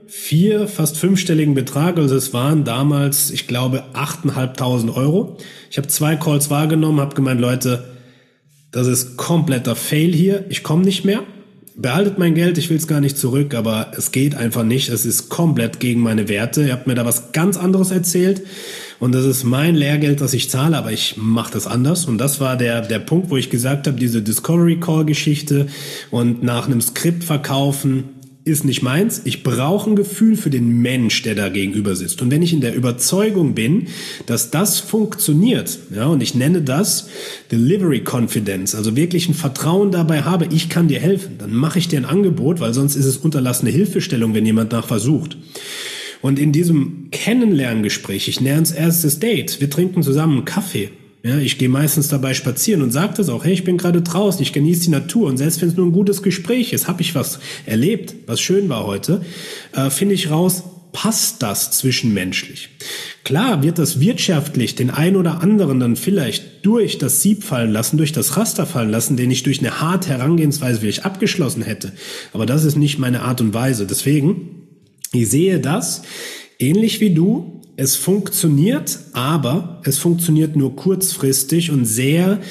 vier, fast fünfstelligen Betrag. Also es waren damals, ich glaube, achttausendfünfhundert Euro. Ich habe zwei Calls wahrgenommen, habe gemeint, Leute, das ist kompletter Fail hier. Ich komme nicht mehr. Behaltet mein Geld, ich will es gar nicht zurück, aber es geht einfach nicht. Es ist komplett gegen meine Werte. Ihr habt mir da was ganz anderes erzählt und das ist mein Lehrgeld, das ich zahle, aber ich mache das anders. Und das war der der Punkt, wo ich gesagt habe, diese Discovery Call Geschichte und nach einem Skript verkaufen ist nicht meins. Ich brauche ein Gefühl für den Mensch, der da gegenüber sitzt. Und wenn ich in der Überzeugung bin, dass das funktioniert, ja, und ich nenne das Delivery Confidence, also wirklich ein Vertrauen dabei habe, ich kann dir helfen, dann mache ich dir ein Angebot, weil sonst ist es unterlassene Hilfestellung, wenn jemand nach versucht. Und in diesem Kennenlerngespräch, ich näher ans erstes Date, wir trinken zusammen einen Kaffee. Ja, ich gehe meistens dabei spazieren und sage das auch, hey, ich bin gerade draußen, ich genieße die Natur und selbst wenn es nur ein gutes Gespräch ist, habe ich was erlebt, was schön war heute, äh, finde ich raus, passt das zwischenmenschlich. Klar wird das wirtschaftlich den einen oder anderen dann vielleicht durch das Sieb fallen lassen, durch das Raster fallen lassen, den ich durch eine harte Herangehensweise vielleicht abgeschlossen hätte, aber das ist nicht meine Art und Weise. Deswegen, ich sehe das ähnlich wie du. Es funktioniert, aber es funktioniert nur kurzfristig und sehr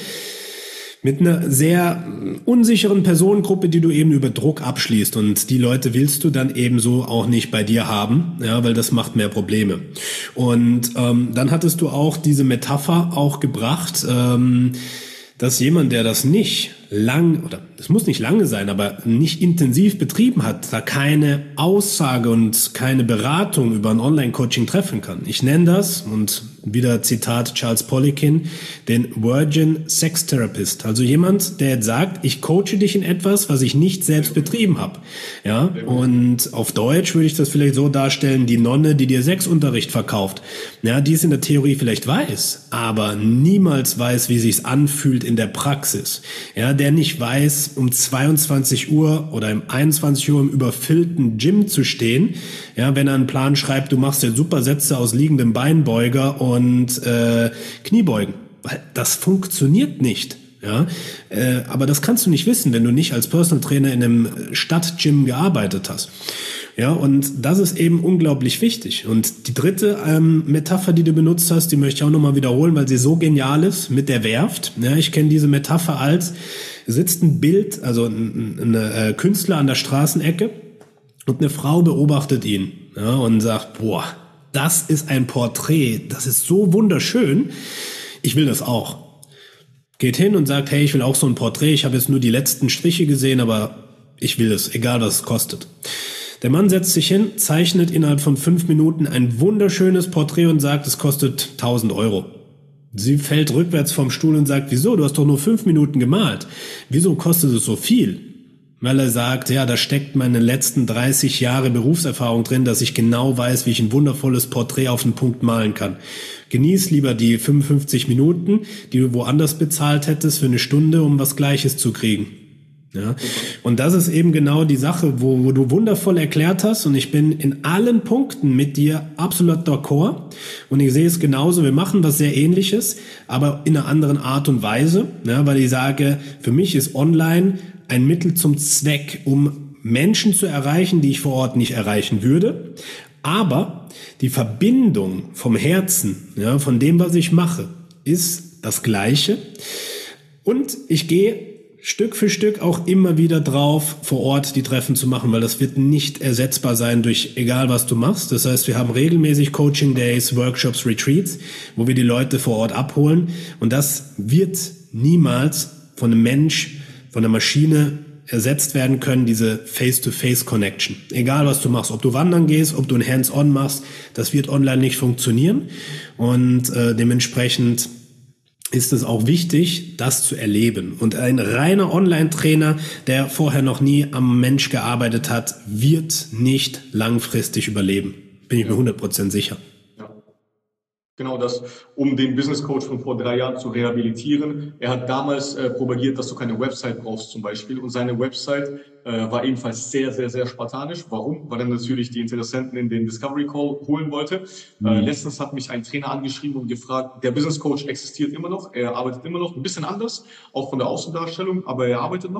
mit einer sehr unsicheren Personengruppe, die du eben über Druck abschließt. Und die Leute willst du dann eben so auch nicht bei dir haben, ja, weil das macht mehr Probleme. Und ähm, dann hattest du auch diese Metapher auch gebracht, ähm, dass jemand, der das nicht lang, oder es muss nicht lange sein, aber nicht intensiv betrieben hat, da keine Aussage und keine Beratung über ein Online-Coaching treffen kann. Ich nenne das, und wieder Zitat Charles Poliquin, den Virgin Sex Therapist. Also jemand, der jetzt sagt, ich coache dich in etwas, was ich nicht selbst betrieben habe. Ja, und auf Deutsch würde ich das vielleicht so darstellen, die Nonne, die dir Sexunterricht verkauft. Ja, die es in der Theorie vielleicht weiß, aber niemals weiß, wie sich's anfühlt in der Praxis. Ja, der nicht weiß, um zweiundzwanzig Uhr oder um einundzwanzig Uhr im überfüllten Gym zu stehen, ja, wenn er einen Plan schreibt, du machst ja super Sätze aus liegendem Beinbeuger und äh, Kniebeugen, weil das funktioniert nicht. Ja, äh, aber das kannst du nicht wissen, wenn du nicht als Personal Trainer in einem Stadtgym gearbeitet hast. Ja, und das ist eben unglaublich wichtig. Und die dritte ähm, Metapher, die du benutzt hast, die möchte ich auch nochmal wiederholen, weil sie so genial ist, mit der Werft. Ja, ich kenne diese Metapher als, sitzt ein Bild, also ein, ein, ein Künstler an der Straßenecke und eine Frau beobachtet ihn, ja, und sagt, boah, das ist ein Porträt, das ist so wunderschön, ich will das auch. Geht hin und sagt, hey, ich will auch so ein Porträt, ich habe jetzt nur die letzten Striche gesehen, aber ich will es, egal was es kostet. Der Mann setzt sich hin, zeichnet innerhalb von fünf Minuten ein wunderschönes Porträt und sagt, es kostet tausend Euro. Sie fällt rückwärts vom Stuhl und sagt, wieso, du hast doch nur fünf Minuten gemalt. Wieso kostet es so viel? Weil er sagt, ja, da steckt meine letzten dreißig Jahre Berufserfahrung drin, dass ich genau weiß, wie ich ein wundervolles Porträt auf den Punkt malen kann. Genieß lieber die fünfundfünfzig Minuten, die du woanders bezahlt hättest für eine Stunde, um was Gleiches zu kriegen. Ja, und das ist eben genau die Sache, wo, wo du wundervoll erklärt hast, und ich bin in allen Punkten mit dir absolut d'accord und ich sehe es genauso, wir machen was sehr Ähnliches, aber in einer anderen Art und Weise, ja, weil ich sage, für mich ist online ein Mittel zum Zweck, um Menschen zu erreichen, die ich vor Ort nicht erreichen würde, aber die Verbindung vom Herzen, ja, von dem, was ich mache, ist das Gleiche, und ich gehe Stück für Stück auch immer wieder drauf, vor Ort die Treffen zu machen, weil das wird nicht ersetzbar sein durch egal was du machst. Das heißt, wir haben regelmäßig Coaching Days, Workshops, Retreats, wo wir die Leute vor Ort abholen, und das wird niemals von einem Mensch, von einer Maschine ersetzt werden können, diese Face-to-Face-Connection. Egal was du machst, ob du wandern gehst, ob du ein Hands-on machst, das wird online nicht funktionieren, und äh, dementsprechend ist es auch wichtig, das zu erleben. Und ein reiner Online-Trainer, der vorher noch nie am Mensch gearbeitet hat, wird nicht langfristig überleben. Bin ich mir hundert Prozent sicher. Ja. Genau das, um den Business Coach von vor drei Jahren zu rehabilitieren. Er hat damals äh, propagiert, dass du keine Website brauchst zum Beispiel. Und seine Website äh, war ebenfalls sehr, sehr, sehr spartanisch. Warum? Weil er natürlich die Interessenten in den Discovery Call holen wollte. Mhm. Äh, letztens hat mich ein Trainer angeschrieben und gefragt, der Business Coach existiert immer noch. Er arbeitet immer noch ein bisschen anders, auch von der Außendarstellung, aber er arbeitet noch.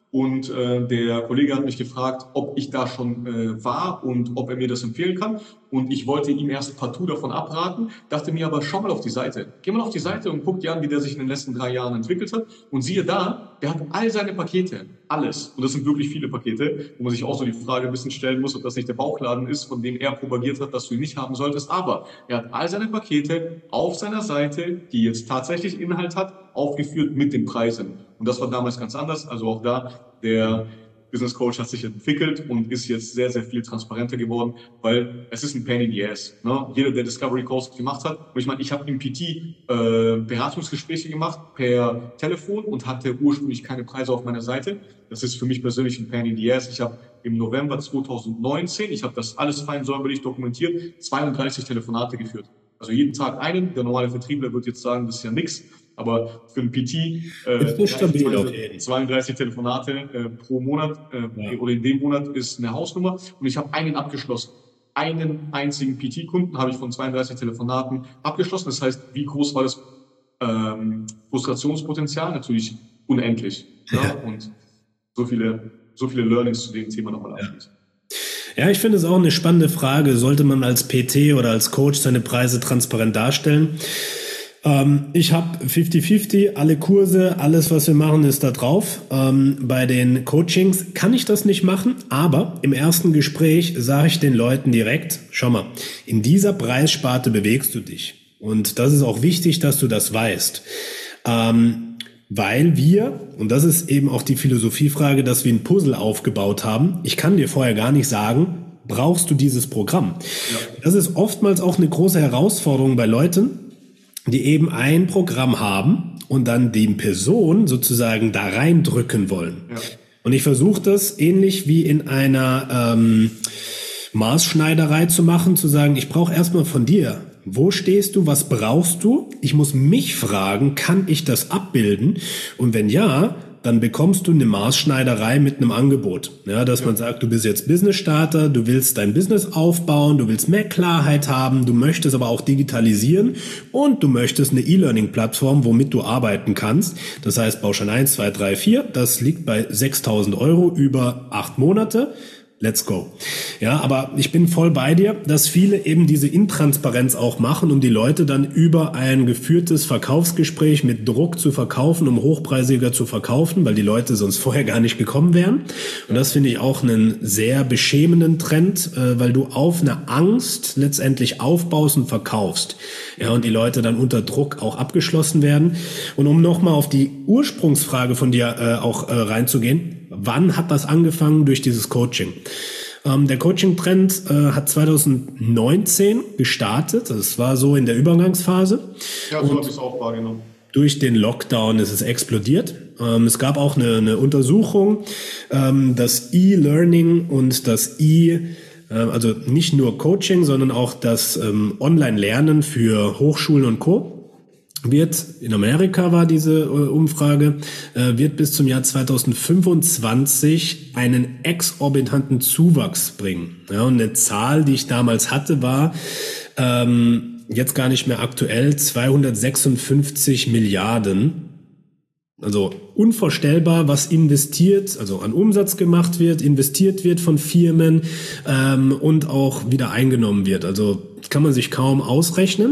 Und äh, der Kollege hat mich gefragt, ob ich da schon äh, war und ob er mir das empfehlen kann. Und ich wollte ihm erst partout davon abraten, dachte mir aber, schau mal auf die Seite. Geh mal auf die Seite und guck dir an, wie der sich in den letzten drei Jahren entwickelt hat. Und siehe da, der hat all seine Pakete, alles. Und das sind wirklich viele Pakete, wo man sich auch so die Frage ein bisschen stellen muss, ob das nicht der Bauchladen ist, von dem er propagiert hat, dass du ihn nicht haben solltest. Aber er hat all seine Pakete auf seiner Seite, die jetzt tatsächlich Inhalt hat, aufgeführt mit den Preisen. Und das war damals ganz anders. Also auch da, der Business Coach hat sich entwickelt und ist jetzt sehr, sehr viel transparenter geworden, weil es ist ein Pain in the Ass. Ne? Jeder, der Discovery Calls gemacht hat, und ich meine, ich habe im P T äh, Beratungsgespräche gemacht per Telefon und hatte ursprünglich keine Preise auf meiner Seite. Das ist für mich persönlich ein Pain in the Ass. Ich habe im November zwanzig neunzehn, ich habe das alles fein säuberlich dokumentiert, zweiunddreißig Telefonate geführt. Also jeden Tag einen. Der normale Vertriebler wird jetzt sagen, das ist ja nichts. Aber für einen P T äh, stabil, zweiunddreißig Telefonate äh, pro Monat äh, ja. oder in dem Monat ist eine Hausnummer. Und ich habe einen abgeschlossen. Einen einzigen P T-Kunden habe ich von zweiunddreißig Telefonaten abgeschlossen. Das heißt, wie groß war das ähm, Frustrationspotenzial? Natürlich unendlich. Ja. Ja? Und so viele, so viele Learnings zu dem Thema nochmal abschließen. Ja. Ja, ich finde es auch eine spannende Frage. Sollte man als P T oder als Coach seine Preise transparent darstellen? Ähm, ich habe fünfzig fünfzig, alle Kurse, alles, was wir machen, ist da drauf. Ähm, bei den Coachings kann ich das nicht machen, aber im ersten Gespräch sage ich den Leuten direkt, schau mal, in dieser Preissparte bewegst du dich. Und das ist auch wichtig, dass du das weißt. Ähm, Weil wir, und das ist eben auch die Philosophiefrage, dass wir ein Puzzle aufgebaut haben. Ich kann dir vorher gar nicht sagen, brauchst du dieses Programm? Ja. Das ist oftmals auch eine große Herausforderung bei Leuten, die eben ein Programm haben und dann die Person sozusagen da reindrücken wollen. Ja. Und ich versuche das ähnlich wie in einer ähm, Maßschneiderei zu machen, zu sagen, ich brauche erstmal von dir, wo stehst du, was brauchst du? Ich muss mich fragen, kann ich das abbilden? Und wenn ja, dann bekommst du eine Maßschneiderei mit einem Angebot. Ja, dass man sagt, du bist jetzt Business-Starter, du willst dein Business aufbauen, du willst mehr Klarheit haben, du möchtest aber auch digitalisieren und du möchtest eine E-Learning-Plattform, womit du arbeiten kannst. Das heißt, Baustein eins, zwei, drei, vier, das liegt bei sechstausend Euro über acht Monate. Let's go. Ja, aber ich bin voll bei dir, dass viele eben diese Intransparenz auch machen, um die Leute dann über ein geführtes Verkaufsgespräch mit Druck zu verkaufen, um hochpreisiger zu verkaufen, weil die Leute sonst vorher gar nicht gekommen wären. Und das finde ich auch einen sehr beschämenden Trend, weil du auf eine Angst letztendlich aufbaust und verkaufst. Ja, und die Leute dann unter Druck auch abgeschlossen werden. Und um nochmal auf die Ursprungsfrage von dir äh, auch äh, reinzugehen, wann hat das angefangen durch dieses Coaching? Ähm, der Coaching-Trend äh, hat zwanzig neunzehn gestartet. Das war so in der Übergangsphase. Ja, so habe ich es auch wahrgenommen. Durch den Lockdown ist es explodiert. Ähm, es gab auch eine, eine Untersuchung, ähm, das E-Learning und das E- also nicht nur Coaching, sondern auch das ähm, Online-Lernen für Hochschulen und Co. wird, in Amerika war diese äh, Umfrage, äh, wird bis zum Jahr zwanzig fünfundzwanzig einen exorbitanten Zuwachs bringen. Ja, und eine Zahl, die ich damals hatte, war ähm, jetzt gar nicht mehr aktuell, zweihundertsechsundfünfzig Milliarden. Also unvorstellbar, was investiert, also an Umsatz gemacht wird, investiert wird von Firmen ähm, und auch wieder eingenommen wird. Also kann man sich kaum ausrechnen.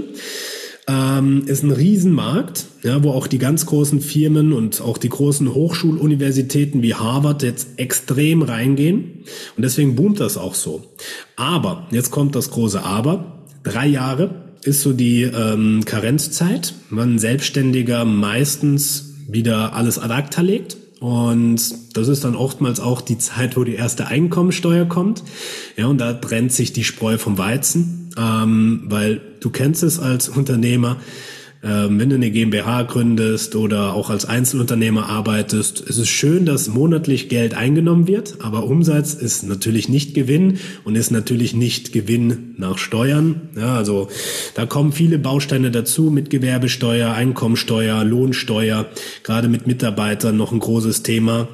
Ähm, ist ein Riesenmarkt, ja, wo auch die ganz großen Firmen und auch die großen Hochschuluniversitäten wie Harvard jetzt extrem reingehen. Und deswegen boomt das auch so. Aber, jetzt kommt das große Aber, drei Jahre ist so die ähm, Karenzzeit, wann ein Selbstständiger meistens wieder alles ad acta legt. Und das ist dann oftmals auch die Zeit, wo die erste Einkommensteuer kommt. Ja, und da trennt sich die Spreu vom Weizen, ähm, weil du kennst es als Unternehmer, ähm, wenn du eine GmbH gründest oder auch als Einzelunternehmer arbeitest, es ist schön, dass monatlich Geld eingenommen wird, aber Umsatz ist natürlich nicht Gewinn und ist natürlich nicht Gewinn nach Steuern. Ja, also da kommen viele Bausteine dazu mit Gewerbesteuer, Einkommensteuer, Lohnsteuer, gerade mit Mitarbeitern noch ein großes Thema.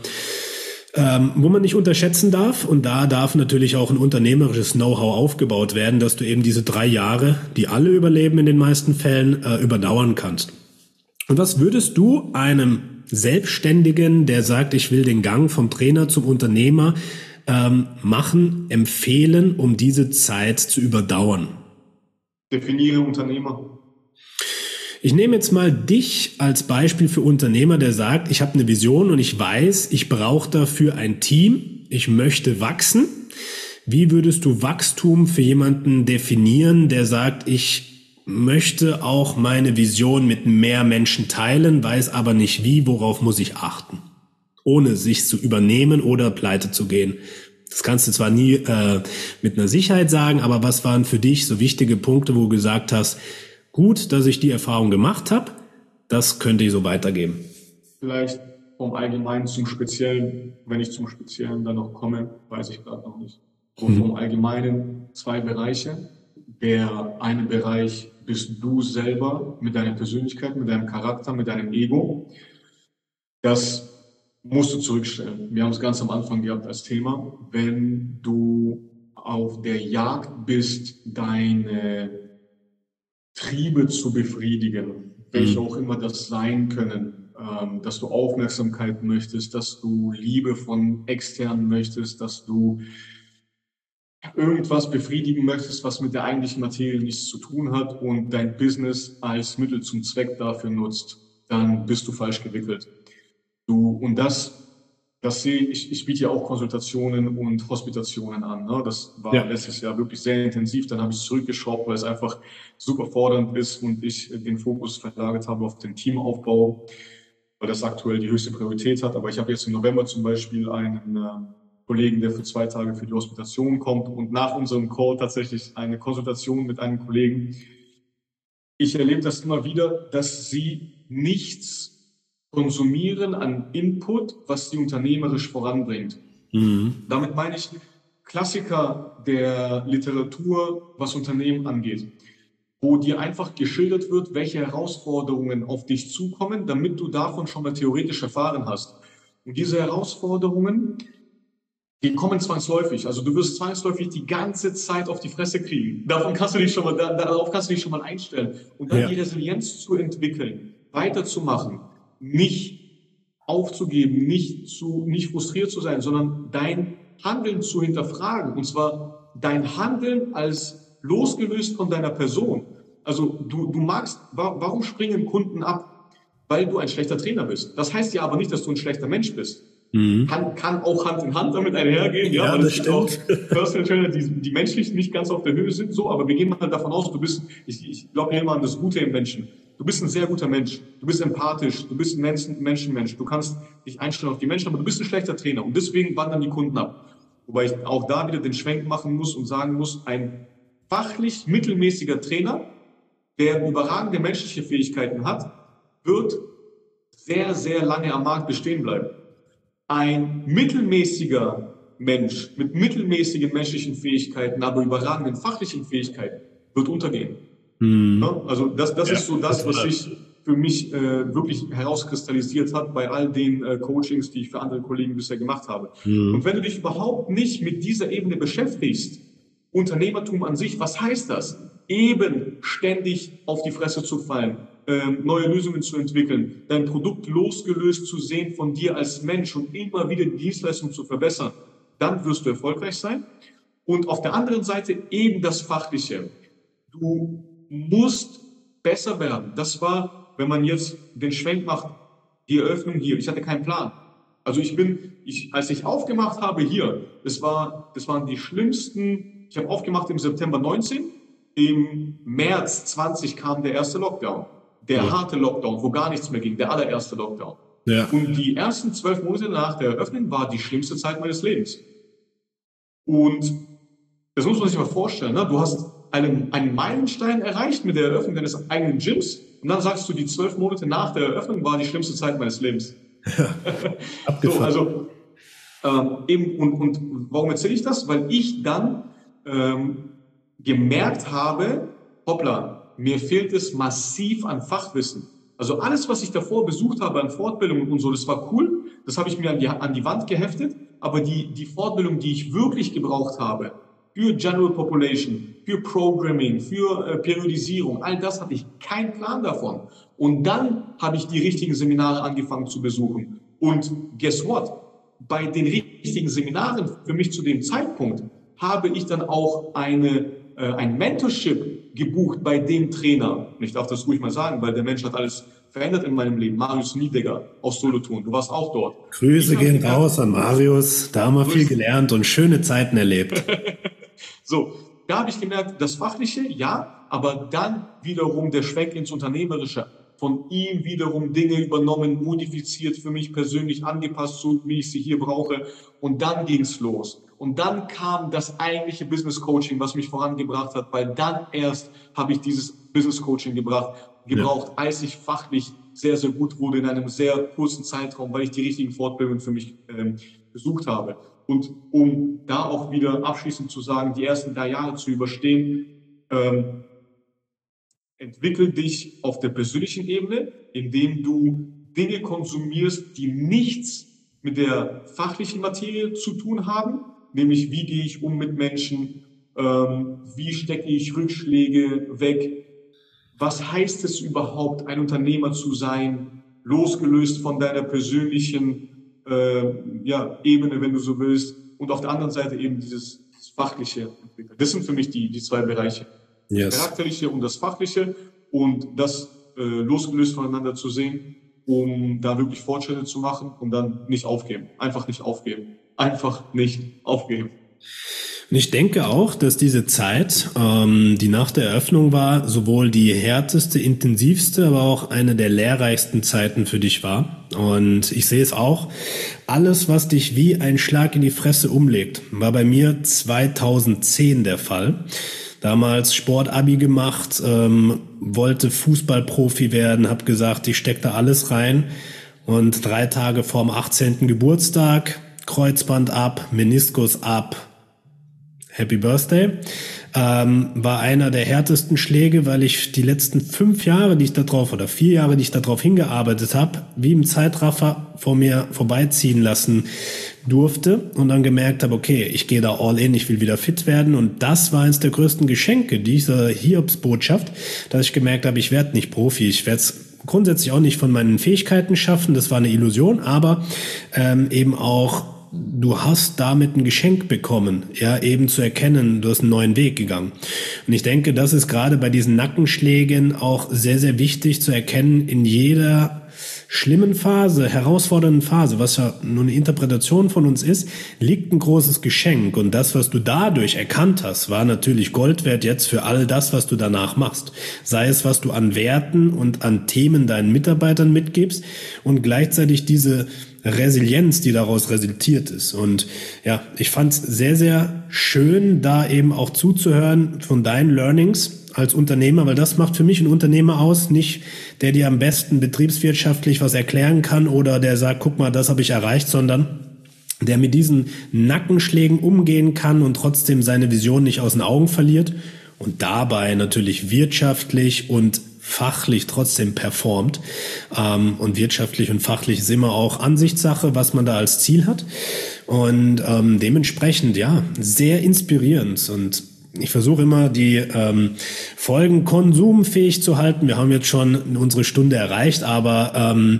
Ähm, wo man nicht unterschätzen darf, und da darf natürlich auch ein unternehmerisches Know-how aufgebaut werden, dass du eben diese drei Jahre, die alle überleben in den meisten Fällen, äh, überdauern kannst. Und was würdest du einem Selbstständigen, der sagt, ich will den Gang vom Trainer zum Unternehmer ähm, machen, empfehlen, um diese Zeit zu überdauern? Definiere Unternehmer. Ich nehme jetzt mal dich als Beispiel für Unternehmer, der sagt, ich habe eine Vision und ich weiß, ich brauche dafür ein Team, ich möchte wachsen. Wie würdest du Wachstum für jemanden definieren, der sagt, ich möchte auch meine Vision mit mehr Menschen teilen, weiß aber nicht wie, worauf muss ich achten, ohne sich zu übernehmen oder pleite zu gehen? Das kannst du zwar nie äh, mit einer Sicherheit sagen, aber was waren für dich so wichtige Punkte, wo du gesagt hast, gut, dass ich die Erfahrung gemacht habe, das könnte ich so weitergeben? Vielleicht vom Allgemeinen zum Speziellen, wenn ich zum Speziellen dann noch komme, weiß ich gerade noch nicht. Und vom Allgemeinen zwei Bereiche. Der eine Bereich bist du selber mit deiner Persönlichkeit, mit deinem Charakter, mit deinem Ego. Das musst du zurückstellen. Wir haben es ganz am Anfang gehabt als Thema. Wenn du auf der Jagd bist, deine Triebe zu befriedigen, welche auch immer das sein können, ähm, dass du Aufmerksamkeit möchtest, dass du Liebe von externen möchtest, dass du irgendwas befriedigen möchtest, was mit der eigentlichen Materie nichts zu tun hat und dein Business als Mittel zum Zweck dafür nutzt, dann bist du falsch gewickelt. Du, und das, das sehe ich, ich biete ja auch Konsultationen und Hospitationen an. Ne? Das war ja letztes Jahr wirklich sehr intensiv. Dann habe ich es zurückgeschraubt, weil es einfach super fordernd ist und ich den Fokus verlagert habe auf den Teamaufbau, weil das aktuell die höchste Priorität hat. Aber ich habe jetzt im November zum Beispiel einen äh, Kollegen, der für zwei Tage für die Hospitation kommt und nach unserem Call tatsächlich eine Konsultation mit einem Kollegen. Ich erlebe das immer wieder, dass sie nichts konsumieren an Input, was die unternehmerisch voranbringt. Mhm. Damit meine ich Klassiker der Literatur, was Unternehmen angeht, wo dir einfach geschildert wird, welche Herausforderungen auf dich zukommen, damit du davon schon mal theoretisch erfahren hast. Und diese Herausforderungen, die kommen zwangsläufig. Also du wirst zwangsläufig die ganze Zeit auf die Fresse kriegen. Davon kannst du dich schon mal, darauf kannst du dich schon mal einstellen. Und dann ja. die Resilienz zu entwickeln, weiterzumachen, nicht aufzugeben, nicht zu, nicht frustriert zu sein, sondern dein Handeln zu hinterfragen. Und zwar dein Handeln als losgelöst von deiner Person. Also du, du magst, warum springen Kunden ab? Weil du ein schlechter Trainer bist. Das heißt ja aber nicht, dass du ein schlechter Mensch bist. Mhm. Kann, kann auch Hand in Hand damit einhergehen, ja, ja, weil es gibt auch Personal Trainer, die, die menschlich nicht ganz auf der Höhe sind, so, aber wir gehen halt davon aus, du bist, ich, ich glaube immer an das Gute im Menschen. Du bist ein sehr guter Mensch, du bist empathisch, du bist ein Menschen, Menschenmensch, du kannst dich einstellen auf die Menschen, aber du bist ein schlechter Trainer und deswegen wandern die Kunden ab. Wobei ich auch da wieder den Schwenk machen muss und sagen muss, ein fachlich mittelmäßiger Trainer, der überragende menschliche Fähigkeiten hat, wird sehr, sehr lange am Markt bestehen bleiben. Ein mittelmäßiger Mensch mit mittelmäßigen menschlichen Fähigkeiten, aber überragenden fachlichen Fähigkeiten wird untergehen. Mhm. Ja, also das, das ja, ist so das, was sich für mich äh, wirklich herauskristallisiert hat bei all den äh, Coachings, die ich für andere Kollegen bisher gemacht habe. Mhm. Und wenn du dich überhaupt nicht mit dieser Ebene beschäftigst, Unternehmertum an sich, was heißt das? Eben ständig auf die Fresse zu fallen, ähm, neue Lösungen zu entwickeln, dein Produkt losgelöst zu sehen von dir als Mensch und immer wieder die Dienstleistung zu verbessern, dann wirst du erfolgreich sein. Und auf der anderen Seite eben das Fachliche. Du musst besser werden. Das war, wenn man jetzt den Schwenk macht, die Eröffnung hier. Ich hatte keinen Plan. Also ich bin, ich, als ich aufgemacht habe hier, das war, das waren die schlimmsten. Ich habe aufgemacht im September neunzehn. Im März zwanzig kam der erste Lockdown. Der ja. harte Lockdown, wo gar nichts mehr ging. Der allererste Lockdown. Ja. Und die ersten zwölf Monate nach der Eröffnung war die schlimmste Zeit meines Lebens. Und das muss man sich mal vorstellen. Ne? Du hast einen, einen Meilenstein erreicht mit der Eröffnung deines eigenen Gyms und dann sagst du, die zwölf Monate nach der Eröffnung war die schlimmste Zeit meines Lebens. Ja, so, also ähm, eben, und, und warum erzähle ich das? Weil ich dann ähm, gemerkt habe, hoppla, mir fehlt es massiv an Fachwissen. Also alles, was ich davor besucht habe an Fortbildungen und so, das war cool, das habe ich mir an die, an die Wand geheftet, aber die, die Fortbildung, die ich wirklich gebraucht habe, für General Population, für Programming, für äh, Periodisierung. All das hatte ich keinen Plan davon. Und dann habe ich die richtigen Seminare angefangen zu besuchen. Und guess what? Bei den richtigen Seminaren für mich zu dem Zeitpunkt habe ich dann auch eine, äh, ein Mentorship gebucht bei dem Trainer. Und ich darf das ruhig mal sagen, weil der Mensch hat alles verändert in meinem Leben. Marius Niedegger aus Solothurn. Du warst auch dort. Grüße gehen gelernt, raus an Marius. Da haben wir viel gelernt und schöne Zeiten erlebt. So, da habe ich gemerkt, das Fachliche, ja, aber dann wiederum der Schwenk ins Unternehmerische. Von ihm wiederum Dinge übernommen, modifiziert, für mich persönlich angepasst, so wie ich sie hier brauche. Und dann ging's los. Und dann kam das eigentliche Business Coaching, was mich vorangebracht hat, weil dann erst habe ich dieses Business Coaching gebracht, gebraucht, ja. als ich fachlich sehr, sehr gut wurde in einem sehr kurzen Zeitraum, weil ich die richtigen Fortbildungen für mich ähm, besucht habe. Und um da auch wieder abschließend zu sagen, die ersten drei Jahre zu überstehen, ähm, entwickel dich auf der persönlichen Ebene, indem du Dinge konsumierst, die nichts mit der fachlichen Materie zu tun haben, nämlich wie gehe ich um mit Menschen, ähm, wie stecke ich Rückschläge weg, was heißt es überhaupt, ein Unternehmer zu sein, losgelöst von deiner persönlichen äh, ja, Ebene, wenn du so willst, und auf der anderen Seite eben dieses fachliche entwickeln. Das sind für mich die, die zwei Bereiche. Yes. Das Charakterliche und das Fachliche und das äh, losgelöst voneinander zu sehen, um da wirklich Fortschritte zu machen und dann nicht aufgeben. Einfach nicht aufgeben. Einfach nicht aufgeben. Und ich denke auch, dass diese Zeit, ähm, die nach der Eröffnung war, sowohl die härteste, intensivste, aber auch eine der lehrreichsten Zeiten für dich war. Und ich sehe es auch, alles, was dich wie ein Schlag in die Fresse umlegt, war bei mir zweitausendzehn der Fall. Damals Sport-Abi gemacht, ähm, wollte Fußballprofi werden, habe gesagt, ich stecke da alles rein. Und drei Tage vorm achtzehnten Geburtstag, Kreuzband ab, Meniskus ab, Happy Birthday, ähm, war einer der härtesten Schläge, weil ich die letzten fünf Jahre, die ich da drauf, oder vier Jahre, die ich da drauf hingearbeitet habe, wie im Zeitraffer vor mir vorbeiziehen lassen durfte und dann gemerkt habe, okay, ich gehe da all in, ich will wieder fit werden, und das war eines der größten Geschenke dieser Hiobsbotschaft, dass ich gemerkt habe, ich werde nicht Profi, ich werde es grundsätzlich auch nicht von meinen Fähigkeiten schaffen, das war eine Illusion, aber ähm, eben auch, du hast damit ein Geschenk bekommen, ja, eben zu erkennen, du hast einen neuen Weg gegangen. Und ich denke, das ist gerade bei diesen Nackenschlägen auch sehr, sehr wichtig zu erkennen, in jeder schlimmen Phase, herausfordernden Phase, was ja nur eine Interpretation von uns ist, liegt ein großes Geschenk. Und das, was du dadurch erkannt hast, war natürlich Gold wert jetzt für all das, was du danach machst. Sei es, was du an Werten und an Themen deinen Mitarbeitern mitgibst und gleichzeitig diese Resilienz, die daraus resultiert ist. Und ja, ich fand es sehr, sehr schön, da eben auch zuzuhören von deinen Learnings als Unternehmer, weil das macht für mich einen Unternehmer aus, nicht der dir am besten betriebswirtschaftlich was erklären kann oder der sagt, guck mal, das habe ich erreicht, sondern der mit diesen Nackenschlägen umgehen kann und trotzdem seine Vision nicht aus den Augen verliert und dabei natürlich wirtschaftlich und fachlich trotzdem performt. Ähm, und wirtschaftlich und fachlich ist immer auch Ansichtssache, was man da als Ziel hat. Und ähm, dementsprechend, ja, sehr inspirierend. Und ich versuche immer, die ähm, Folgen konsumfähig zu halten. Wir haben jetzt schon unsere Stunde erreicht, aber ähm,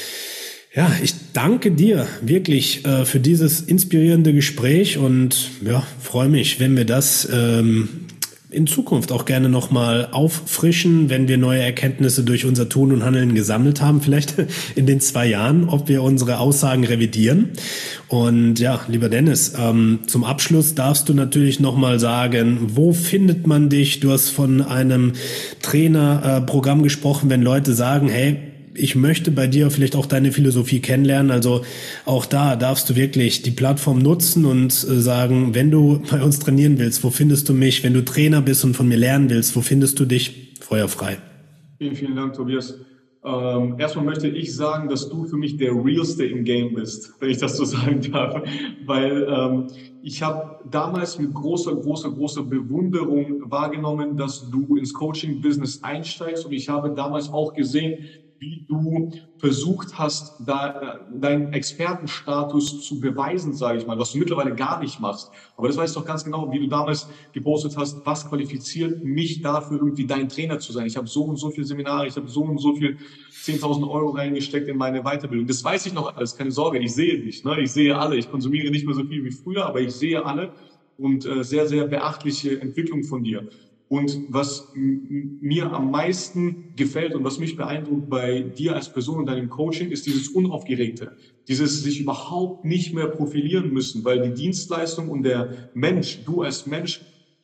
ja, ich danke dir wirklich äh, für dieses inspirierende Gespräch und ja, freue mich, wenn wir das ähm, in Zukunft auch gerne nochmal auffrischen, wenn wir neue Erkenntnisse durch unser Tun und Handeln gesammelt haben, vielleicht in den zwei Jahren, ob wir unsere Aussagen revidieren. Und ja, lieber Dennis, ähm, zum Abschluss darfst du natürlich nochmal sagen, wo findet man dich? Du hast von einem Trainerprogramm äh, gesprochen, wenn Leute sagen, hey, ich möchte bei dir vielleicht auch deine Philosophie kennenlernen. Also auch da darfst du wirklich die Plattform nutzen und äh, sagen, wenn du bei uns trainieren willst, wo findest du mich? Wenn du Trainer bist und von mir lernen willst, wo findest du dich? Feuerfrei. Vielen, vielen Dank, Tobias. Ähm, erstmal möchte ich sagen, dass du für mich der Realste im Game bist, wenn ich das so sagen darf. Weil ähm, ich habe damals mit großer, großer, großer Bewunderung wahrgenommen, dass du ins Coaching-Business einsteigst. Und ich habe damals auch gesehen, wie du versucht hast, da, deinen Expertenstatus zu beweisen, sage ich mal, was du mittlerweile gar nicht machst. Aber das weißt du doch ganz genau, wie du damals gepostet hast, was qualifiziert mich dafür, irgendwie dein Trainer zu sein. Ich habe so und so viele Seminare, ich habe so und so viel zehntausend Euro reingesteckt in meine Weiterbildung. Das weiß ich noch alles, keine Sorge, ich sehe dich, ne? Ich sehe alle, ich konsumiere nicht mehr so viel wie früher, aber ich sehe alle und äh, sehr, sehr beachtliche Entwicklung von dir. Und was mir am meisten gefällt und was mich beeindruckt bei dir als Person und deinem Coaching, ist dieses Unaufgeregte. Dieses sich überhaupt nicht mehr profilieren müssen, weil die Dienstleistung und der Mensch, du als Mensch,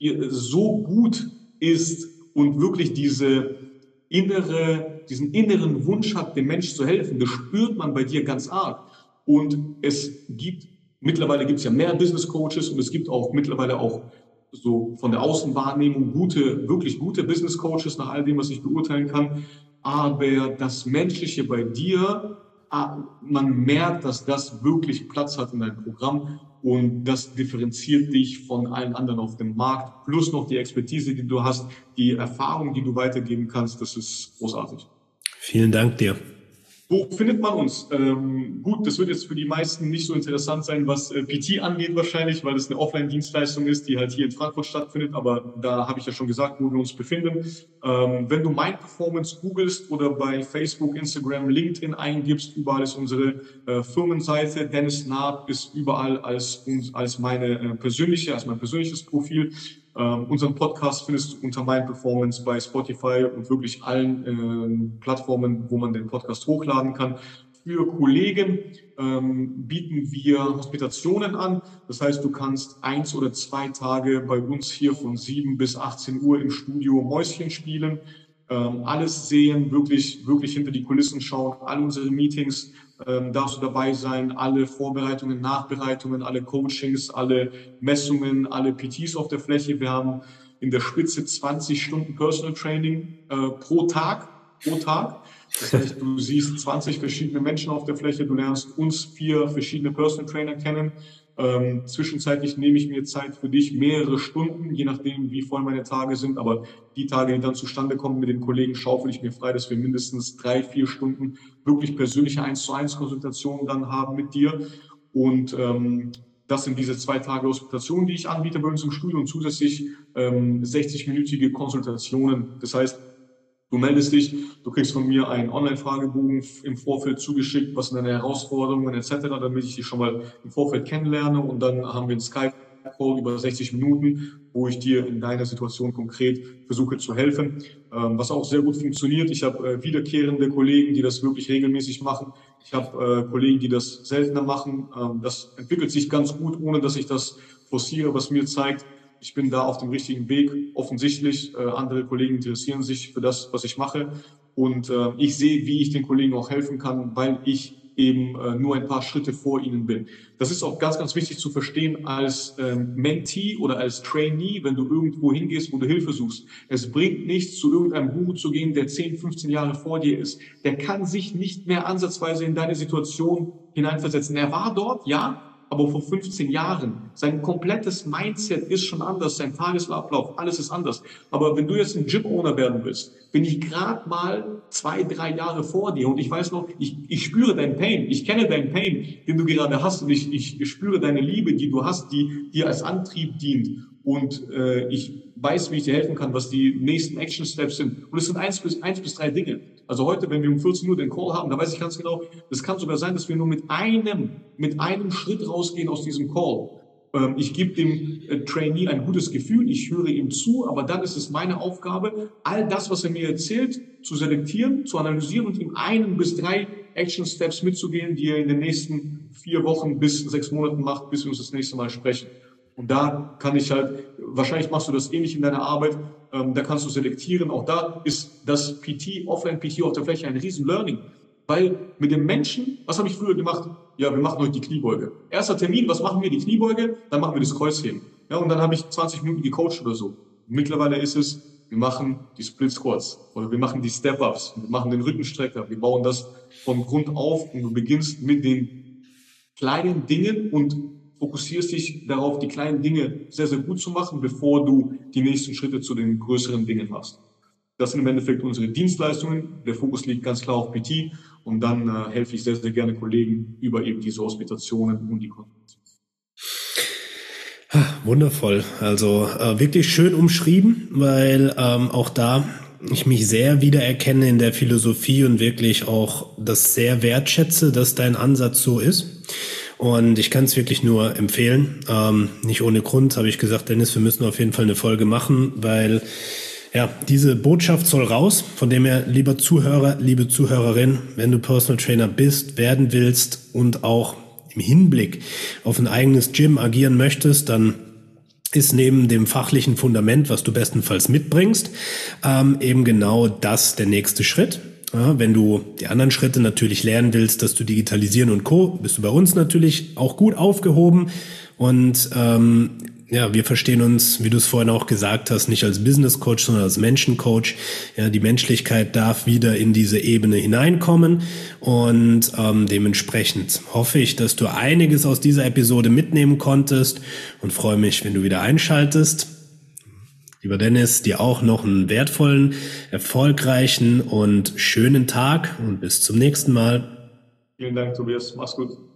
so gut ist und wirklich diese innere, diesen inneren Wunsch hat, dem Mensch zu helfen. Das spürt man bei dir ganz arg. Und es gibt, mittlerweile gibt es ja mehr Business Coaches und es gibt auch mittlerweile auch so von der Außenwahrnehmung gute, wirklich gute Business Coaches nach all dem, was ich beurteilen kann. Aber das Menschliche bei dir, man merkt, dass das wirklich Platz hat in deinem Programm und das differenziert dich von allen anderen auf dem Markt. Plus noch die Expertise, die du hast, die Erfahrung, die du weitergeben kannst. Das ist großartig. Vielen Dank dir. Wo findet man uns? Ähm, gut, das wird jetzt für die meisten nicht so interessant sein, was äh, P T angeht wahrscheinlich, weil es eine Offline-Dienstleistung ist, die halt hier in Frankfurt stattfindet, aber da habe ich ja schon gesagt, wo wir uns befinden. Ähm, wenn du Mind Performance googelst oder bei Facebook, Instagram, LinkedIn eingibst, überall ist unsere äh, Firmenseite. Dennis Naab ist überall als, als meine äh, persönliche, als mein persönliches Profil. Ähm, unseren Podcast findest du unter Mind Performance bei Spotify und wirklich allen äh, Plattformen, wo man den Podcast hochladen kann. Für Kollegen ähm, bieten wir Hospitationen an. Das heißt, du kannst eins oder zwei Tage bei uns hier von sieben bis achtzehn Uhr im Studio Mäuschen spielen. Ähm, alles sehen, wirklich, wirklich hinter die Kulissen schauen, alle unsere Meetings ähm, darfst du dabei sein, alle Vorbereitungen, Nachbereitungen, alle Coachings, alle Messungen, alle P Ts auf der Fläche. Wir haben in der Spitze zwanzig Stunden Personal Training äh, pro Tag, pro Tag. Das heißt, du siehst zwanzig verschiedene Menschen auf der Fläche, du lernst uns vier verschiedene Personal Trainer kennen. Ähm, zwischenzeitlich nehme ich mir Zeit für dich, mehrere Stunden, je nachdem, wie voll meine Tage sind. Aber die Tage, die dann zustande kommen mit den Kollegen, schaufel ich mir frei, dass wir mindestens drei, vier Stunden wirklich persönliche eins zu eins Konsultationen dann haben mit dir. Und ähm, das sind diese zwei Tage Hospitation, die ich anbiete bei uns im Studio und zusätzlich ähm, sechzig-minütige Konsultationen. Das heißt, du meldest dich, du kriegst von mir einen Online-Fragebogen im Vorfeld zugeschickt, was sind deine Herausforderungen et cetera, damit ich dich schon mal im Vorfeld kennenlerne und dann haben wir einen Skype-Call über sechzig Minuten, wo ich dir in deiner Situation konkret versuche zu helfen, ähm, was auch sehr gut funktioniert. Ich habe äh, wiederkehrende Kollegen, die das wirklich regelmäßig machen. Ich habe äh, Kollegen, die das seltener machen. Ähm, das entwickelt sich ganz gut, ohne dass ich das forciere, was mir zeigt, ich bin da auf dem richtigen Weg, offensichtlich. Äh, andere Kollegen interessieren sich für das, was ich mache. Und äh, ich sehe, wie ich den Kollegen auch helfen kann, weil ich eben äh, nur ein paar Schritte vor ihnen bin. Das ist auch ganz, ganz wichtig zu verstehen als ähm, Mentee oder als Trainee, wenn du irgendwo hingehst, wo du Hilfe suchst. Es bringt nichts, zu irgendeinem Guru zu gehen, der zehn, fünfzehn Jahre vor dir ist. Der kann sich nicht mehr ansatzweise in deine Situation hineinversetzen. Er war dort, ja, aber vor fünfzehn Jahren. Sein komplettes Mindset ist schon anders, sein Tagesablauf, alles ist anders. Aber wenn du jetzt ein Gym-Owner werden willst, bin ich gerade mal zwei, drei Jahre vor dir und ich weiß noch, ich, ich spüre deinen Pain, ich kenne deinen Pain, den du gerade hast und ich, ich spüre deine Liebe, die du hast, die dir als Antrieb dient. Und äh, ich weiß, wie ich dir helfen kann, was die nächsten Action-Steps sind. Und es sind eins bis, eins bis drei Dinge. Also heute, wenn wir um vierzehn Uhr den Call haben, da weiß ich ganz genau, das kann sogar sein, dass wir nur mit einem, mit einem Schritt rausgehen aus diesem Call. Ähm, ich gebe dem äh, Trainee ein gutes Gefühl, ich höre ihm zu, aber dann ist es meine Aufgabe, all das, was er mir erzählt, zu selektieren, zu analysieren und ihm einen bis drei Action-Steps mitzugehen, die er in den nächsten vier Wochen bis sechs Monaten macht, bis wir uns das nächste Mal sprechen. Und da kann ich halt, wahrscheinlich machst du das ähnlich in deiner Arbeit, ähm, da kannst du selektieren. Auch da ist das P T, Offline-P T auf der Fläche ein riesen Learning. Weil mit dem Menschen, was habe ich früher gemacht? Ja, wir machen heute die Kniebeuge. Erster Termin, was machen wir? Die Kniebeuge, dann machen wir das Kreuzheben. Ja, und dann habe ich zwanzig Minuten gecoacht oder so. Mittlerweile ist es, wir machen die Split Squats oder wir machen die Step-Ups, wir machen den Rückenstrecker, wir bauen das von Grund auf und du beginnst mit den kleinen Dingen und fokussierst dich darauf, die kleinen Dinge sehr, sehr gut zu machen, bevor du die nächsten Schritte zu den größeren Dingen machst. Das sind im Endeffekt unsere Dienstleistungen. Der Fokus liegt ganz klar auf P T und dann äh, helfe ich sehr, sehr gerne Kollegen über eben diese Hospitationen und die Konsultationen. Wundervoll. Also äh, wirklich schön umschrieben, weil ähm, auch da ich mich sehr wiedererkenne in der Philosophie und wirklich auch das sehr wertschätze, dass dein Ansatz so ist. Und ich kann es wirklich nur empfehlen. Ähm, nicht ohne Grund habe ich gesagt, Dennis, wir müssen auf jeden Fall eine Folge machen, weil ja, diese Botschaft soll raus. Von dem her, lieber Zuhörer, liebe Zuhörerin, wenn du Personal Trainer bist, werden willst und auch im Hinblick auf ein eigenes Gym agieren möchtest, dann ist neben dem fachlichen Fundament, was du bestenfalls mitbringst, ähm, eben genau das der nächste Schritt. Ja, wenn du die anderen Schritte natürlich lernen willst, dass du digitalisieren und Co., bist du bei uns natürlich auch gut aufgehoben. Und ähm, ja, wir verstehen uns, wie du es vorhin auch gesagt hast, nicht als Business Coach, sondern als Menschencoach. Ja, die Menschlichkeit darf wieder in diese Ebene hineinkommen und ähm, dementsprechend hoffe ich, dass du einiges aus dieser Episode mitnehmen konntest und freue mich, wenn du wieder einschaltest. Lieber Dennis, dir auch noch einen wertvollen, erfolgreichen und schönen Tag und bis zum nächsten Mal. Vielen Dank, Tobias. Mach's gut.